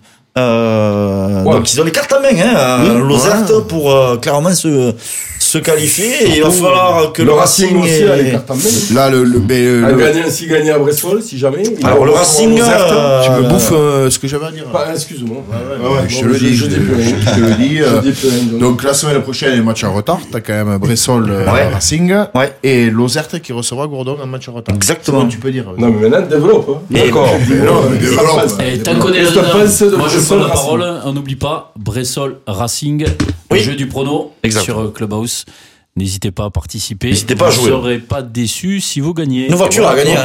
Euh, ouais. Donc ils ont les cartes en main, hein, mmh, Lozerte ouais. pour euh, clairement se, se qualifier. Et il va falloir que le, le Racing, Racing aussi a les cartes en main. Là, le, le, le, le... gagner, si gagner à Bressol, si jamais. Alors le Racing, euh, tu me bouffes euh, ce que j'avais à dire. Bah, excuse-moi. Ouais, ouais, ouais, je te le dis, je te le dis. Donc la semaine prochaine, les matchs en retard. T'as quand même Bressol, ouais. Racing, ouais. et Lozerte qui recevra Gourdon en match en retard. Exactement. Tu peux dire. Non mais maintenant développe. D'accord. Développe. T'en connais la moi je prends la parole, on n'oublie pas, Bressol Racing, oui. le jeu du prono exact. Sur Clubhouse. N'hésitez pas à participer. N'hésitez pas à jouer. Vous ne serez pas déçus si vous gagnez. Une voiture à gagner.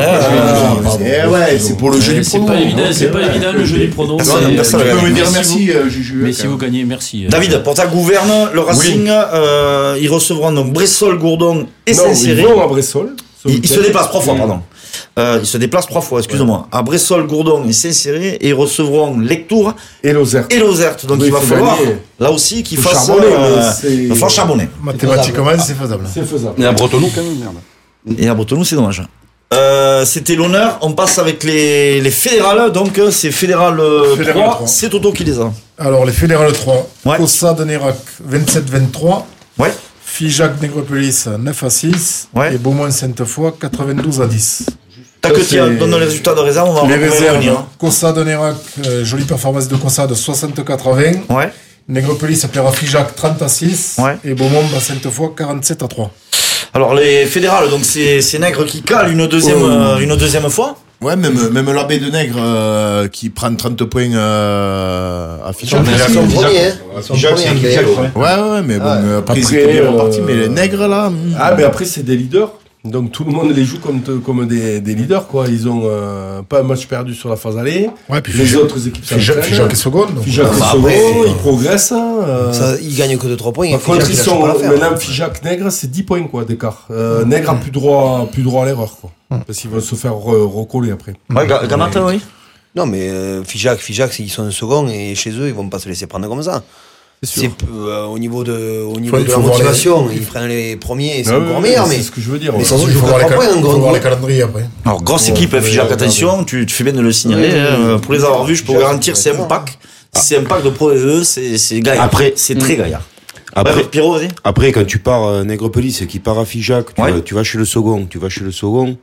Eh ouais, c'est pour le jeu du prono. C'est pas évident, c'est pas évident le jeu du prono. Tu peux me dire merci, Juju. Mais si vous gagnez, merci. David, pour ta gouverne, le Racing, ils recevront donc Bressol, Gourdon et Saint-Céré. Ils vont à Bressol. Ils se déplacent trois fois, pardon. Euh, ils se déplacent trois fois, excusez-moi. Ouais. À Bressol, Gourdon et Saint-Céré, et ils recevront Lectoure et Lozerte. Et Lozerte. Donc oui, il va falloir, gagner. Là aussi, qu'ils fassent. Euh, il va falloir charbonner. Mathématiquement, c'est faisable. C'est faisable. Et à Bretenoux, quand même, merde. Et à Bretenoux, c'est dommage. Euh, c'était l'honneur. On passe avec les, les fédérales. Donc, c'est Fédéral, Fédéral trois. trois. C'est Toto qui les a. Alors, les Fédérales trois. Ouais. Cossa de Nérac, vingt-sept vingt-trois. Ouais. Figeac Négropolis, neuf à six. Ouais. Et Beaumont-Sainte-Foy, quatre-vingt-douze à dix. T'as que tu donnes les résultats de réserve, on va les réserves. Cossa de Nérac, euh, jolie performance de Cossa de soixante-quatre à vingt. Ouais. Négropolis perd à Figeac trente à six. Ouais. Et Beaumont-Sainte-Foy quarante-sept à trois. Alors les fédérales, donc c'est, c'est Nègre qui cale une deuxième, oh. euh, une deuxième fois. Ouais, même, même l'abbé de Nègre euh, qui prend trente points euh, à Figeac. Ils sont premiers, hein. Figeac, c'est un Figeac. Ouais, ouais, mais bon, ah, après, après ils étaient bien repartis. Mais les Nègres, là. Ah, mais après, c'est des leaders. Donc tout le monde les joue comme, comme des, des leaders, quoi. Ils ont euh, pas un match perdu sur la phase aller. Ouais, puis les autres équipes s'entraînent. Figeac est second. Figeac est second, ils progressent. Euh... Ça, ils gagnent que de trois points. Par contre, ils sont maintenant Figeac Nègre, c'est dix points quoi d'écart. Euh, mmh. Nègre a plus droit, plus droit à l'erreur, quoi. Mmh. Parce qu'ils vont se faire re- recoller après. Ouais, Gamata, oui. Non, mais euh, Figeac, Figeac, ils sont second et chez eux, ils vont pas se laisser prendre comme ça. C'est, c'est euh, au niveau de, au niveau de la motivation, les... ils prennent les premiers et c'est ah encore oui, meilleur. Mais c'est ce que je veux dire. Mais sans doute, il faut voir les, cal- points, faut voir les calendriers après. Alors, grosse équipe, ouais, Figeac, attention, tu, tu fais bien de le signaler. Oui, hein, oui, pour les avoir vus, je peux vous garantir, c'est un pack. Ah. C'est un pack de Pro E, c'est, c'est gaillard. Après, c'est très gaillard. Après, ouais, Pierrot, vas-y. Après, quand tu pars euh, Nègrepelisse et qui part à Figeac, tu, ouais. vas, tu vas chez le second, tu vas chez le second,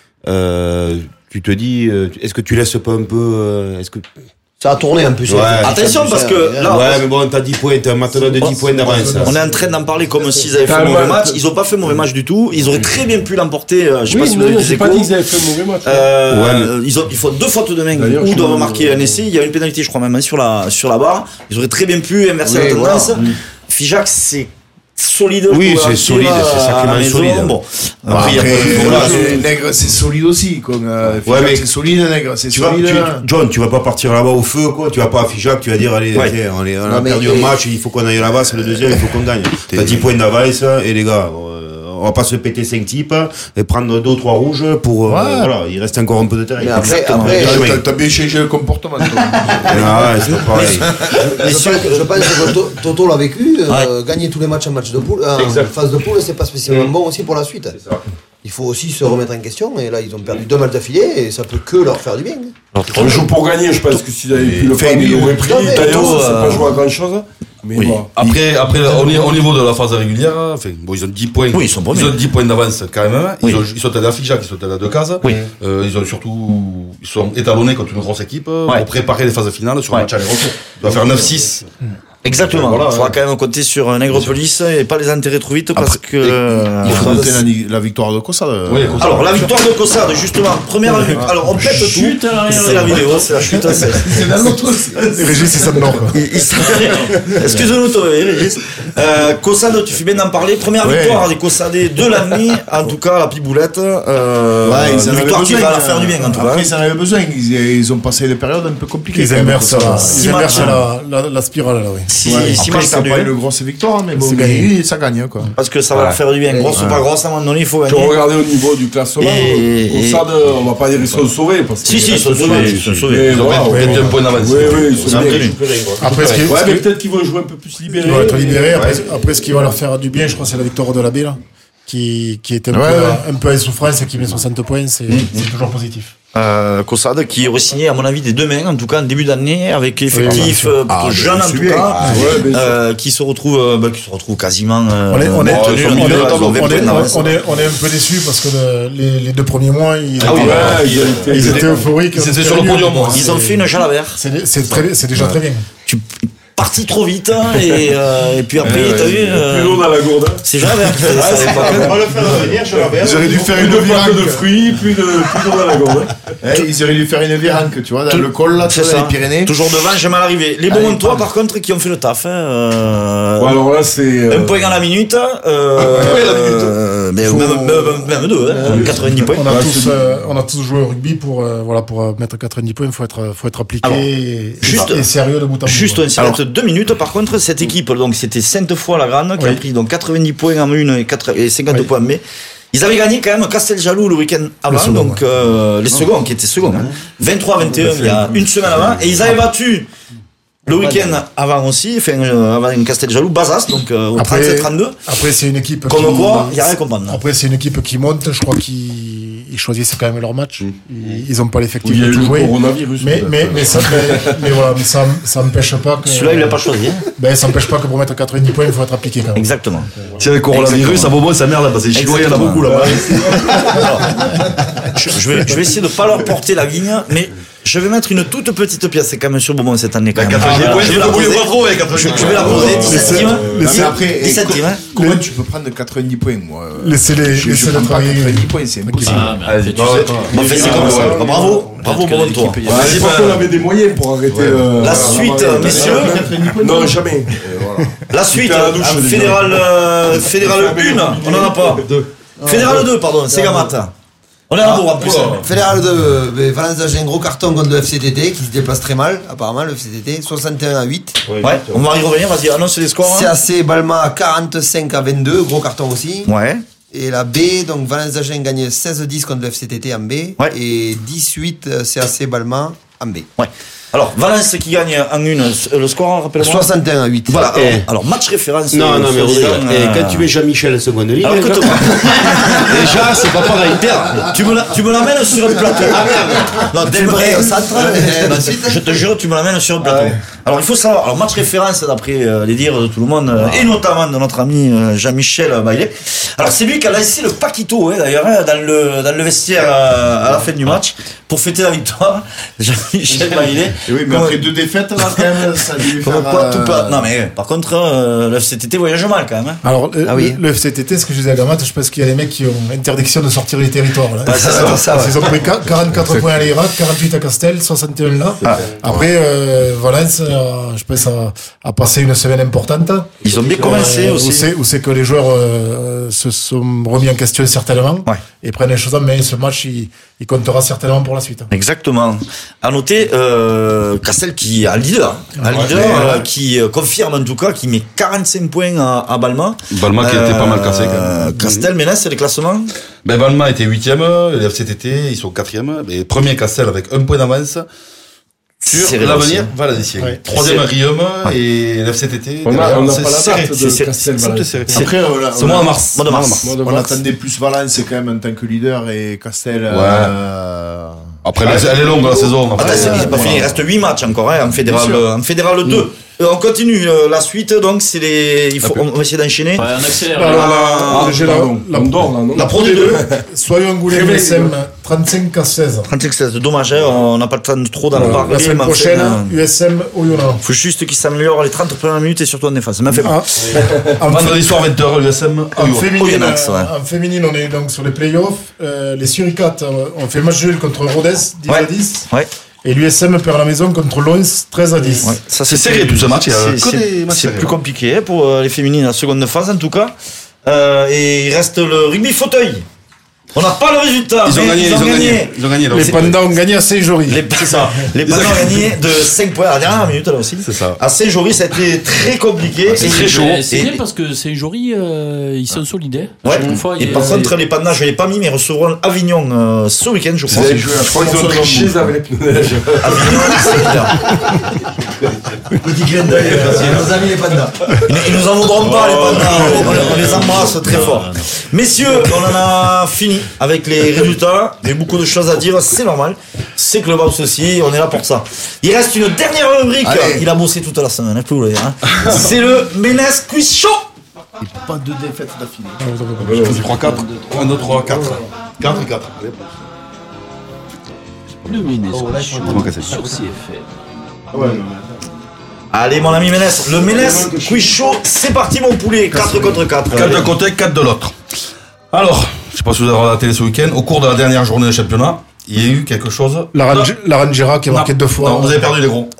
euh, tu te dis, euh, est-ce que tu laisses pas un peu, euh, est-ce que ça a tourné un peu. Ouais, attention parce que là. Ouais, mais bon, t'as dix points, t'as un maintenant de dix points d'avance. On est en train d'en parler comme s'ils avaient fait un mauvais match. Ils ont pas fait un mauvais match du tout. Ils auraient très bien pu l'emporter. Je sais oui, pas si non, vous avez j'ai pas dit qu'ils avaient fait un mauvais match. Euh, ouais, ils ont, il faut deux fautes de main ou doivent marquer un essai. Il y a une pénalité, je crois même, sur la, sur la barre. Ils auraient très bien pu inverser oui, la tendance. Voilà. Figeac, c'est solide. Oui, c'est solide, c'est sacrément solide. Bon. Après, après voilà, Nègre, c'est solide aussi. Comme, euh, Figeac, ouais, mais c'est solide, Nègre, c'est tu solide. Vas, tu, John, tu vas pas partir là-bas au feu, quoi. Tu vas pas à Figeac, tu vas dire, allez, ouais. okay, on, est, on a non, perdu un match, il faut qu'on aille là-bas, c'est le deuxième, il faut qu'on gagne. T'as dix points d'avance, et les gars, on va pas se péter cinq types et prendre deux ou trois rouges pour, ouais. euh, voilà, il reste encore un peu de terrain. Mais après, après t'as, t'as bien changé le comportement, toi. Ah ouais, c'est pas pareil. Mais je, pense, je pense que Toto l'a vécu, euh, ouais. gagner tous les matchs en match de poule, en phase de poule, c'est pas spécialement mmh. bon aussi pour la suite. Il faut aussi se remettre en question, et là, ils ont perdu deux matchs d'affilée, et ça peut que leur faire du bien. Alors, on joue pour gagner, je pense que s'ils avaient pu le faire, ils l'auraient pris. Taillot, c'est pas joué à grand chose. Mais oui. bon. Après, après au, au niveau de la phase régulière, enfin, bon, ils ont dix points. Oui, ils sont premiers. Ils ont dix points d'avance quand même. Ils, Oui. ont, ils sont allés à Figeac, ils sont allés à deux cases. Oui. Euh, ils ont surtout, ils sont étalonnés contre une grosse équipe Ouais. pour préparer les phases finales sur Ouais. le match aller-retour. Ils doivent faire neuf six. Exactement. Voilà, il faudra ouais. quand même compter sur Nègrepelisse et pas les enterrer trop vite parce Après, que. euh, Il faut noter la, la victoire de Cossade. Oui, Cossade. Alors la victoire de Cossade, justement, première minute. Alors on pète Chute tout. à l'arrière. C'est la vidéo, c'est la chute. c'est- C'est dans l'autre. Régis, c'est ça de nord. Il- il s'en- Excuse-nous, toi, Régis. Euh, Cossade, tu fais bien d'en parler. Première Ouais. victoire des Cossadais de l'année, en tout cas la piboulette. Euh, Ouais, ils en une avaient victoire qui besoin, va leur faire du bien, en tout cas. Après, ils en avaient besoin. Ils, ils ont passé une période un peu compliquée. Ils quand même, inversent, Cossade. la, Six ils inversent matchs, la, la, la spirale, là, oui. Si, Ouais, six après, matchs c'est perdus, pas hein. une grosse victoire, mais bon, C'est mais gagné. ça gagne, quoi. Parce que ça va leur faire du bien. Grosse ou pas grosse, à un moment donné, il faut Tu gagner. regardez au niveau du classement, Et- au et- stade, on va pas dire qu'ils sont sauvés. Parce Si, que- si, ils sont sauvés. Ils sont sauvés. Mais Ils ont voilà, vingt- ouais, vingt et un ouais. points d'avance. Oui, oui, ils sont C'est bien. obtenu. Après, ce qui, Ouais, ce mais qui- peut-être qu'ils vont jouer un peu plus libérés. ils vont être libérés. Après, après, ce qui va leur faire du bien, je crois, c'est la victoire de la B, là, qui, qui était un, Ouais, peu, ouais. un peu en souffrance et qui met soixante points. C'est c'est toujours positif. Euh, Cossade qui aurait signé à mon avis des deux mains en tout cas en début d'année avec effectif Oui, euh, Ah, plutôt jeune je en suis tout bien. cas Ah, ouais, bien sûr. euh, qui se retrouve euh, bah, qui se retrouve quasiment euh, On est, on est, maintenu, on est, au milieu de la zone, on vingt est- points d'avance. on est- on est un peu déçus parce que le- les, les deux premiers mois, ils, Ah oui, étaient, ouais, ils étaient- ils étaient euphoriques. ils étaient C'était sur le mieux, podium, bon, Ils c'est- ont fait une Jalabert. C'est c'est très- c'est déjà très bien. Tu parti trop vite hein, et, euh, et puis après Ouais, t'as ouais. vu euh, Plus l'eau dans la gourde. c'est Jalabert qui fait ça, c'est pas- On va le faire revenir, je l'avais. Ils auraient dû faire Plus une de plaques viranque. de fruits, plus de plus d'eau dans la gourde. Eh, Ils auraient dû faire une viranque, tu vois, dans Tout- le col, là, tu c'est vois, dans ça. les Pyrénées. Toujours devant, j'ai mal arrivé. Les Allez, Beaumontois, pardon. par contre, qui ont fait le taf. Hein, euh, Bon, alors là, c'est. euh, Un point à la minute. Euh, euh, mais Faut- même, même, même deux, hein, quatre-vingt-dix points. On a, Ouais, tous, c'est- euh, on a tous joué au rugby pour, euh, voilà, pour euh, mettre quatre-vingt-dix points. Il faut être, faut être appliqué Alors, et, juste- et sérieux de bout en bout. Juste, quoi. on s'arrête deux minutes. Par contre, cette équipe, donc c'était Sainte-Foy-la-Grande, qui a Oui. pris donc quatre-vingt-dix points en une et, quatre- et cinquante Oui. points en mai. Ils avaient gagné quand même Casteljaloux le week-end avant, second, donc euh, les seconds qui étaient seconds, hein. vingt-trois vingt et un il y a une semaine avant, et ils avaient battu le week-end avant aussi, enfin euh, avant Casteljaloux, Bazas, donc euh, au Après- trente-sept trente-deux. Après, c'est une équipe Comme qui, quoi, il n'y a rien à comprendre. Après, c'est une équipe qui monte. Je crois qu'ils ils choisissent quand même leur match. Ils, ils ont pas l'effectif Il y a de eu tout le jouer. coronavirus. Mais, peut-être. mais, mais ça, mais, mais voilà, mais ça, ça empêche pas que. Celui-là, il l'a pas choisi. Hein. Ben, ça empêche pas que pour mettre quatre-vingt-dix points, il faut être appliqué quand même. Exactement. Si avec le coronavirus, Exactement. à Beaumont, ça merde, parce que les Chinois, il y en a Exactement. beaucoup là-bas. Alors, je, je vais, je vais essayer de ne pas leur porter la vigne, mais je vais mettre une toute petite pièce. C'est quand même sur Beaumont cette année. Quand même. quatre-vingt-dix Alors, points, je vais il la faut bouiller poser. pas trop avec Je, quatre-vingt-dix. je vais la poser. dix centimes. Mais c'est après, dix et centimes. hein. Comment tu peux prendre quatre-vingt-dix points, moi Laissez-les Je- je laissez-les prends pas travailler. quatre-vingt-dix points, c'est impossible. Ah, mais Allez, tu tu sais, sais. Bon, fait, c'est comme ça. Bah, bravo, bravo que Beaumontois. l'équipe, il y a- À l'époque, on avait des moyens pour arrêter. euh, La euh, suite, euh, messieurs. Non, jamais. La suite, C'était à la douche, en les fédéral, euh, fédéral un, on en a pas. Fédéral deux, pardon, c'est Gamat. On est à bourg en plus. hein. Fédéral de Valence a un gros carton contre le F C T T qui se déplace très mal, apparemment, le F C T T, soixante et un à huit. Ouais, on va y revenir, vas-y, annonce les scores. C hein. A C Balma quarante-cinq à vingt-deux, gros carton aussi. Ouais. Et la B, donc Valence Agen gagne seize dix contre le F C T T en B. Ouais. Et dix-huit euh, C A C Balma en B. Ouais. Alors, Valence qui gagne en une, euh, le score, rappelle-moi. soixante et un à huit. Voilà, alors, Eh. alors, match référence. Non, euh, non, mais soi-disant, Rodrigue, euh, et quand tu mets Jean-Michel seconde ligne, Alors écoute-moi. déjà, c'est pas pareil. Pierre, tu me, la- tu me l'amènes sur le plateau. Ah merde. Non, Delbray au centre. et Non, ensuite- je te jure, tu me l'amènes sur le plateau. Alors il faut savoir, alors match référence d'après euh, les dires de tout le monde, euh, et notamment de notre ami euh, Jean-Michel Baillet. Alors c'est lui qui a laissé le paquito, hein, d'ailleurs, hein, dans le dans le vestiaire euh, à la fin du match pour fêter la victoire. Jean-Michel Baillet. Et oui, mais après deux défaites, là, quand même, ça a dû lui Comme faire. quoi, euh, tout pas. Non mais par contre, euh, le F C T T voyage mal quand même. Hein. Alors, le, Ah oui. le F C T T, ce que je disais à Gamat, je pense qu'il y a des mecs qui ont interdiction de sortir les territoires. Là. Ouais, c'est ça, Parce ça, ouais. qu'ils ont pris qua- quarante-quatre points à l'Irak, quarante-huit à Castel, soixante et un là. Ah. Après, euh, Valence, euh, je pense, a, a passé une semaine importante. Ils ont bien commencé Euh, aussi. Où c'est, où c'est que les joueurs euh, se sont remis en question certainement Ouais. et prennent les choses en main. Ce match, il, il comptera certainement pour la suite. Exactement. À noter, euh, Castel qui est un leader, un leader ouais, euh, ouais. qui euh, confirme en tout cas, qui met quarante-cinq points à, à Balma. Balma qui était pas mal cassé quand Euh, même. Castel, Ménès, c'est les classements. Ben, Balma était huitième, le F C T T, ils sont quatrième, et premier Castel avec un point d'avance sur Serré l'avenir aussi. Valadicien. Ouais. Troisième C'est- Riom et le F C T T. On a, derrière, on n'a c'est pas la serré. date C'est- de c'est- Castel c'est- Valence. c'est- Après, euh, là, C'est on mois a- de mars. Mois de mars. Mois de On mars. attendait plus Valence, c'est quand même en tant que leader, et Castel. Ouais. euh, Après, elle est longue la saison. Attends, après. c'est c'est pas Voilà. fini, il reste huit matchs encore hein, en fédéral, Bien sûr. en fédéral deux. on continue euh, la suite, donc c'est les. Il faut, on va essayer d'enchaîner. Ouais, on accélère. Alors, là. la, Ah, j'ai la, pardon. la, On dort, là, non La Pro D deux. Soyons Angoulême U S M trente-cinq à seize. trente-cinq seize, dommage, hein, on n'a pas le temps de trop d'en parler. La semaine mais prochaine, enfin, U S M Oyonnax. faut juste qu'ils s'améliorent les trente premières minutes et surtout en défense. Ça m'a fait mal. Ah. En, Vendredi soir, vingt heures, l'U S M. en féminine, Oyonnax, ouais. euh, en féminine, on est donc sur les playoffs. Euh, les Suricates euh, ont fait match nul contre Rodez, dix Ouais. à dix. Ouais. Et l'U S M perd à la maison contre Lons, treize à dix. Ouais, ça C'est serré tout ce match, il y a C'est- que c'est- des matchs C'est serrés, plus ouais. compliqué hein, pour euh, les féminines en seconde phase en tout cas. Euh, et il reste le rugby fauteuil. On n'a pas le résultat. Ils ont mais gagné, ils ont gagné. Ils ont gagné, là Les aussi. Pandas ont gagné à Saint-Jory. Les, c'est ça. Les Pandas ont gagné de cinq points à la dernière minute là aussi. C'est ça. À Saint-Jory, ça a été très compliqué. c'est Et- très chaud. Mais C'est Et- bien parce que c'est jouri, euh, ils sont solides. hein. Ouais. Chaque fois, Et il y a- par contre, les Pandas, je ne l'ai pas mis, mais ils recevront Avignon euh, ce week-end, je crois. Je crois qu'ils ont triché avec les pneus neige. Avignon, c'est clair. Petit clin d'œil, c'est nos amis les pandas. Ils, ils nous en voudront pas, les Pandas. On, les- on les embrasse très fort. Messieurs, on en a fini avec les résultats. Il y a eu beaucoup de choses à dire, c'est normal. C'est Clubhouse aussi, on est là pour ça. Il reste une dernière rubrique. Allez. Il a bossé toute la semaine, hein, je peux vous le dire. hein. C'est le Ménès Quiz Show. Pas de défaite d'affilée. trois quatre. un, deux, trois, quatre. quatre et quatre. Le Ménès Oh, là, je suis Comment casser sur C F M. Allez, mon ami Ménès, le Ménès Quiz Show, c'est parti, mon poulet. quatre contre quatre. quatre d'un côté, quatre de l'autre. Alors, je sais pas si vous avez regardé la télé ce week-end, au cours de la dernière journée de championnat, il y a eu quelque chose. La, Range- la Rangera qui a marqué Non, deux fois. non, vous avez perdu les gros.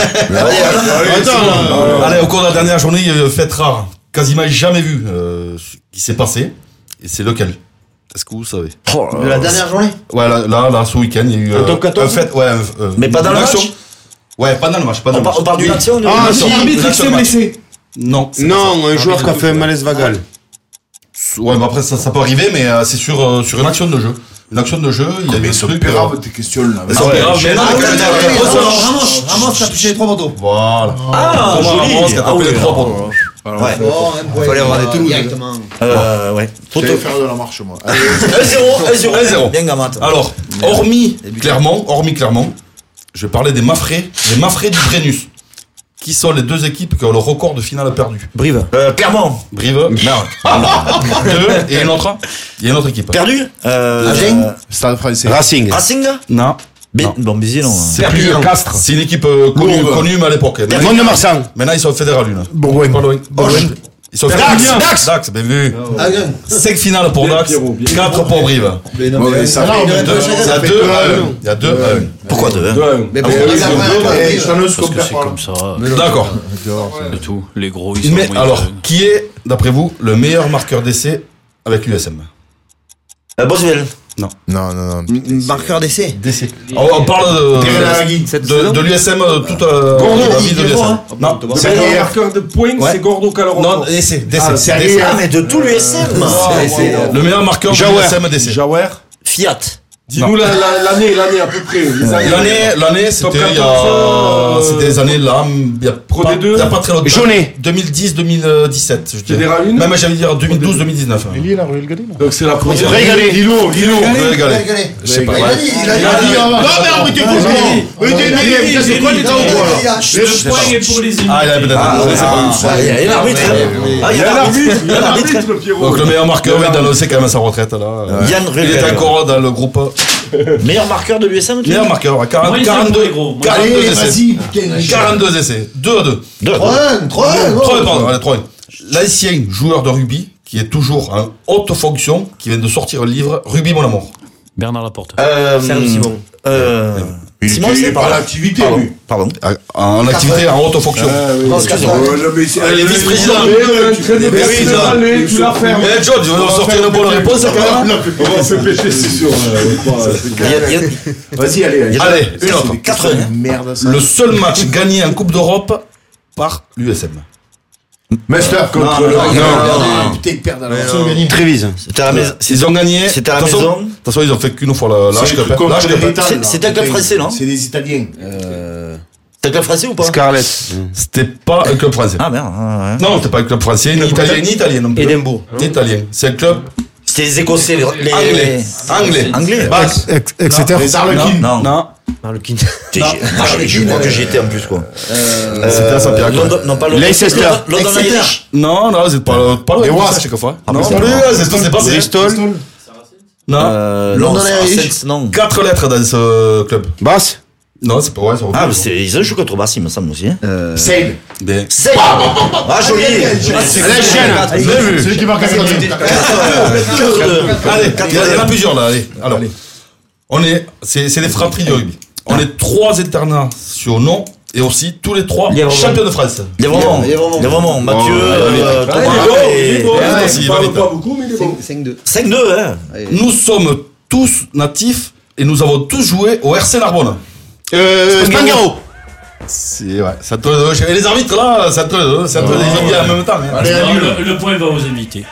Attends, Allez, au cours de la dernière journée, il y a eu une fête rare, quasiment jamais vue, euh, qui s'est passé. Et c'est lequel? Est-ce que vous savez? De la dernière journée. Ouais, là, là, là, ce week-end, il y a eu En euh, top quatorze? un fait, ouais, un- euh, Mais pas dans une le action. match. Ouais, pas dans le match, pas dans on, le par- match. on parle d'une Oui. action ou d'une Ah, action si, Une l'arbitre action s'est de match. blessé. Non. c'est Non, un joueur qui a fait un malaise vagal. pas- Ouais, mais après, ça, ça peut arriver, mais euh, c'est sur, euh, sur une action de jeu. Une action de jeu, il y a eu Mais un c'est truc. grave tes questions là. Mais c'est pas grave, mais non, Ah, mais oui, quand oui, même, oui, euh, oui, Ramos, Ramos, Ramos qui a touché les trois poteaux. Voilà. Ah, Thomas joli. Ramos qui a Ah tapé oui, les trois alors. poteaux. Ouais. Oh, un point. Fallait avoir des Toulouse. Directement. Euh, ouais. J'allais faire de la marche, moi. Allez. un zéro, un zéro. un zéro. Bien gamat. Alors, hormis Clermont, hormis Clermont, je vais parler des Mafrés, des Mafrés du Brennus, qui sont les deux équipes qui ont le record de finale perdu. Brive. Euh, Clermont. Brive, merde. Deux, et une autre, il y a une autre équipe. Perdu. Euh, Agen. euh, Stade français. Racing. Racing. Non. B- Non. Bon, Béziers, non. C'est plus Castres. C'est une équipe euh, connue, Lourdes. connue, mais à l'époque. Maintenant, Mont-de-Marsan. maintenant, ils sont fédéral une. Bourgogne. Pas loin. Bourgogne. Ils sont Dax, fédéraux. Dax. Dax, bien vu. Agen. cinq finales pour Bien, Dax, Pierrot, bien. quatre pour Brive. Mais non, mais ça ça fait fait une deux. Il y a deux à un. Il y a deux à un. Pourquoi deux hein deux à un. Mais Ah, bon, oui, il y a c'est pas deux, un ouais. pays. Chaneuse Parce que compère c'est pas. comme ça. D'accord. C'est tout. Les gros, ils sont Mais envoyés alors, de- qui est, d'après vous, le meilleur marqueur d'essai avec l'U S M? Euh, Boswell. Non. Non, non, non. Marqueur d'essai. D'essai. On, on parle de, de, de l'U S M euh, toute euh, la vie de l'U S M. Non, C'est le marqueur de points, c'est Gordo Caloro. non, d'essai, d'essai. Ah, d'essai. sérieux Ah, mais de tout l'U S M. Le meilleur marqueur de l'U S M d'essai. Jawer. Fiat. Dis-nous la- la- l'année, l'année à peu près. les années. L'année, l'année, c'était il y a, quatorze, c'était des années là, il y a Pro pas, D deux. il y a pas très longtemps. Jaunet. deux mille dix, deux mille dix-sept, je dirais. Fédéral une. Même j'allais dire deux mille douze, deux mille dix-neuf. Lille, la Ruelle Gadine. Donc c'est la première. Régalé. Lilo, Lilo. Régalé. Régalé. Je sais pas. Il a dit, il a dit. Il a dit, Non, ah, mais on était fous. C'est quoi les temps Le point est pour les Ah, il a peut-être. Ah, je sais pas. Ah, il y a un arbitre. Ah, il y a un arbitre. Il y a l'arbitre, Pierrot. Donc le meilleur marqueur est d'annoncer quand même à sa retraite là. Yann Il est Ruel. encore dans le groupe. Meilleur marqueur de l'U S M. tu Meilleur dis marqueur, à Moi, quarante, ils sont quarante-deux, pour les gros. Moi, quarante-deux Allez, essais. vas-y. putain, quarante-deux essais. deux à deux. Deux. trois un, trois un, trois oh. pardon, allez, trois un. L'ancien joueur de rugby, qui est toujours en haute fonction, qui vient de sortir le livre Rugby mon amour. Bernard Laporte. Euh, Serge Simon. Euh, Simon, c'est pas pas là. l'activité, Pardon. lui. Pardon. En activité, en haute fonction. Non, excuse-moi. Elle est vice-président. Allez, tu la fermes. Eh, John, tu vas nous sortir une bonne réponse quand même. On va se pêcher, c'est sûr. Il y a- il y a- Vas-y, allez, allez. Allez, une autre. quatre-vingts. Merde, ça. Le seul match gagné en Coupe d'Europe par l'U S M. Mester contre non, le. non, non, Putain, ils perdent alors. Trévise. C'était à la maison. Ils ont gagné. C'était à la De toute façon- maison. De toute façon, ils ont fait qu'une fois la- l'H Cup. contre L'H les Cup. Italiens, C'est- là. c'était un club français, non C'est des Italiens. C'est un club français ou pas Scarlett. C'était pas un club français. Ah merde. ah, ouais. Non, c'était pas un club français, ni italien, ni italien non plus. Édimbourg. Ni italien. C'est un club C'était les Écossais, les, les Anglais. Anglais. Anglais. Basse. Exeter. Les Harlequins. Non. Non. Harlequin. Je crois que j'y étais en plus, quoi. Euh, C'était à Saint-Pierre. London, non, pas London. Leicester. London Irish. Non, non, c'est pas pas Les loin. Wasps. À chaque fois. Ah, Non, mais c'est plus, pas- c'est c'est pas Bristol. Non. Euh, London non, Irish. Saints, non. Quatre lettres dans ce club. Basse. Non, c'est pas ouais, c'est Ah, mais c'est, ils ont joué contre Bassi, il me semble aussi. Hein. Sale. Bien. C'est ah, joli. Celui qui marque à Allez, il y en a- il y en a plusieurs là. Allez, alors, on est, c'est c'est des fratries de rugby. On est trois internats sur nom et aussi tous les trois champions de France. Il y a vraiment, il y a vraiment Mathieu, euh, Thomas et Il va vite, il va vite. Pas beaucoup, mais il est bon. cinq deux. cinq deux, hein. Nous sommes tous natifs et nous avons tous joué au R C Narbonne. Euh, Spangaro. C'est ouais, ça te, et les arbitres là, ça te, ça te, ils ont dit en même temps. hein. Non, le, le point va aux invités.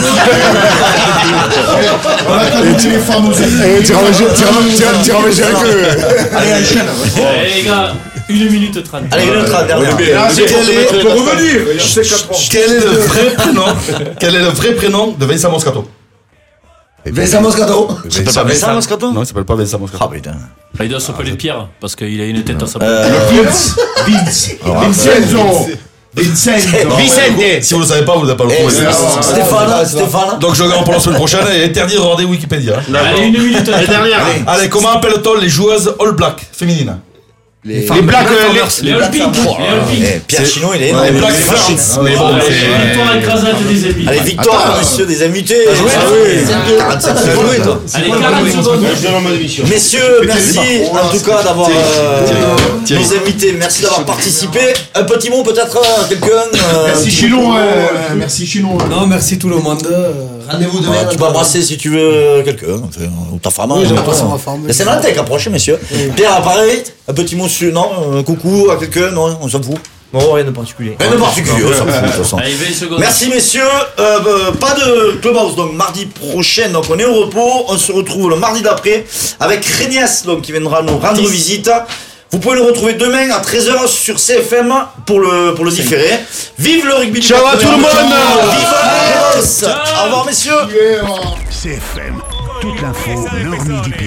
On a qu'à dire les femmes aux Et tu ramènes avec eux. Allez, enchaîne. Eh, les gars, une minute trente. Allez, une autre dernière. Quel est- On peut revenir. Je sais quatre ans. Quel est le vrai prénom Quel est le vrai prénom de Vincent Moscato? Vincent Moscato. Ça s'appelle pas Vincent Moscato? Non, il s'appelle pas Vincent Moscato. Ah putain. Il doit s'appeler Pierre, parce qu'il a une tête à sa Vince. Vince. Vincenzo. Vincenzo. Vicente. Si vous le savez pas, vous n'avez pas le Eh, coup. Stéphane, Stéphane. Donc je regarde pour la semaine prochaine et interdit de regarder Wikipédia. Allez, une minute trente. Allez, comment appelle-t-on les joueuses All Black féminines? Les Black. Les All Pink. Les All Pink. Eh, Pierre Chino, il est Les énorme. Black Ferns. Mais bon, Allez, c'est. victoire écrasante des épices. Allez, victoire, monsieur des invités. quarante-sept secondes. Allez, quarante secondes. Messieurs, merci en tout cas d'avoir euh, nos invités. Merci d'avoir participé. Un petit mot peut-être à quelqu'un. euh, Merci Chino. Merci Chino. Non, merci tout le monde. euh, Rendez-vous demain. Ouais, tu peux embrasser si tu veux quelqu'un, enfin, ou ta femme. Oui, hein, j'embrasse hein. ma femme. La Saint-Valentin qui approche, messieurs. Pierre, pareil, un petit mot sur. Non, un coucou à quelqu'un, non, on s'en fout. Non, rien de particulier. Rien de particulier, on s'en fout, de toute façon. Allez, vingt secondes. Merci messieurs, euh, euh, pas de Clubhouse donc mardi prochain, donc on est au repos, on se retrouve le mardi d'après avec Rénias donc qui viendra nous rendre visite. Vous pouvez le retrouver demain à treize heures sur C F M pour le, pour le différé. Vive le rugby. Ciao à tout le monde. Vive la France. Au revoir messieurs. C F M, toute l'info, l'heure midi.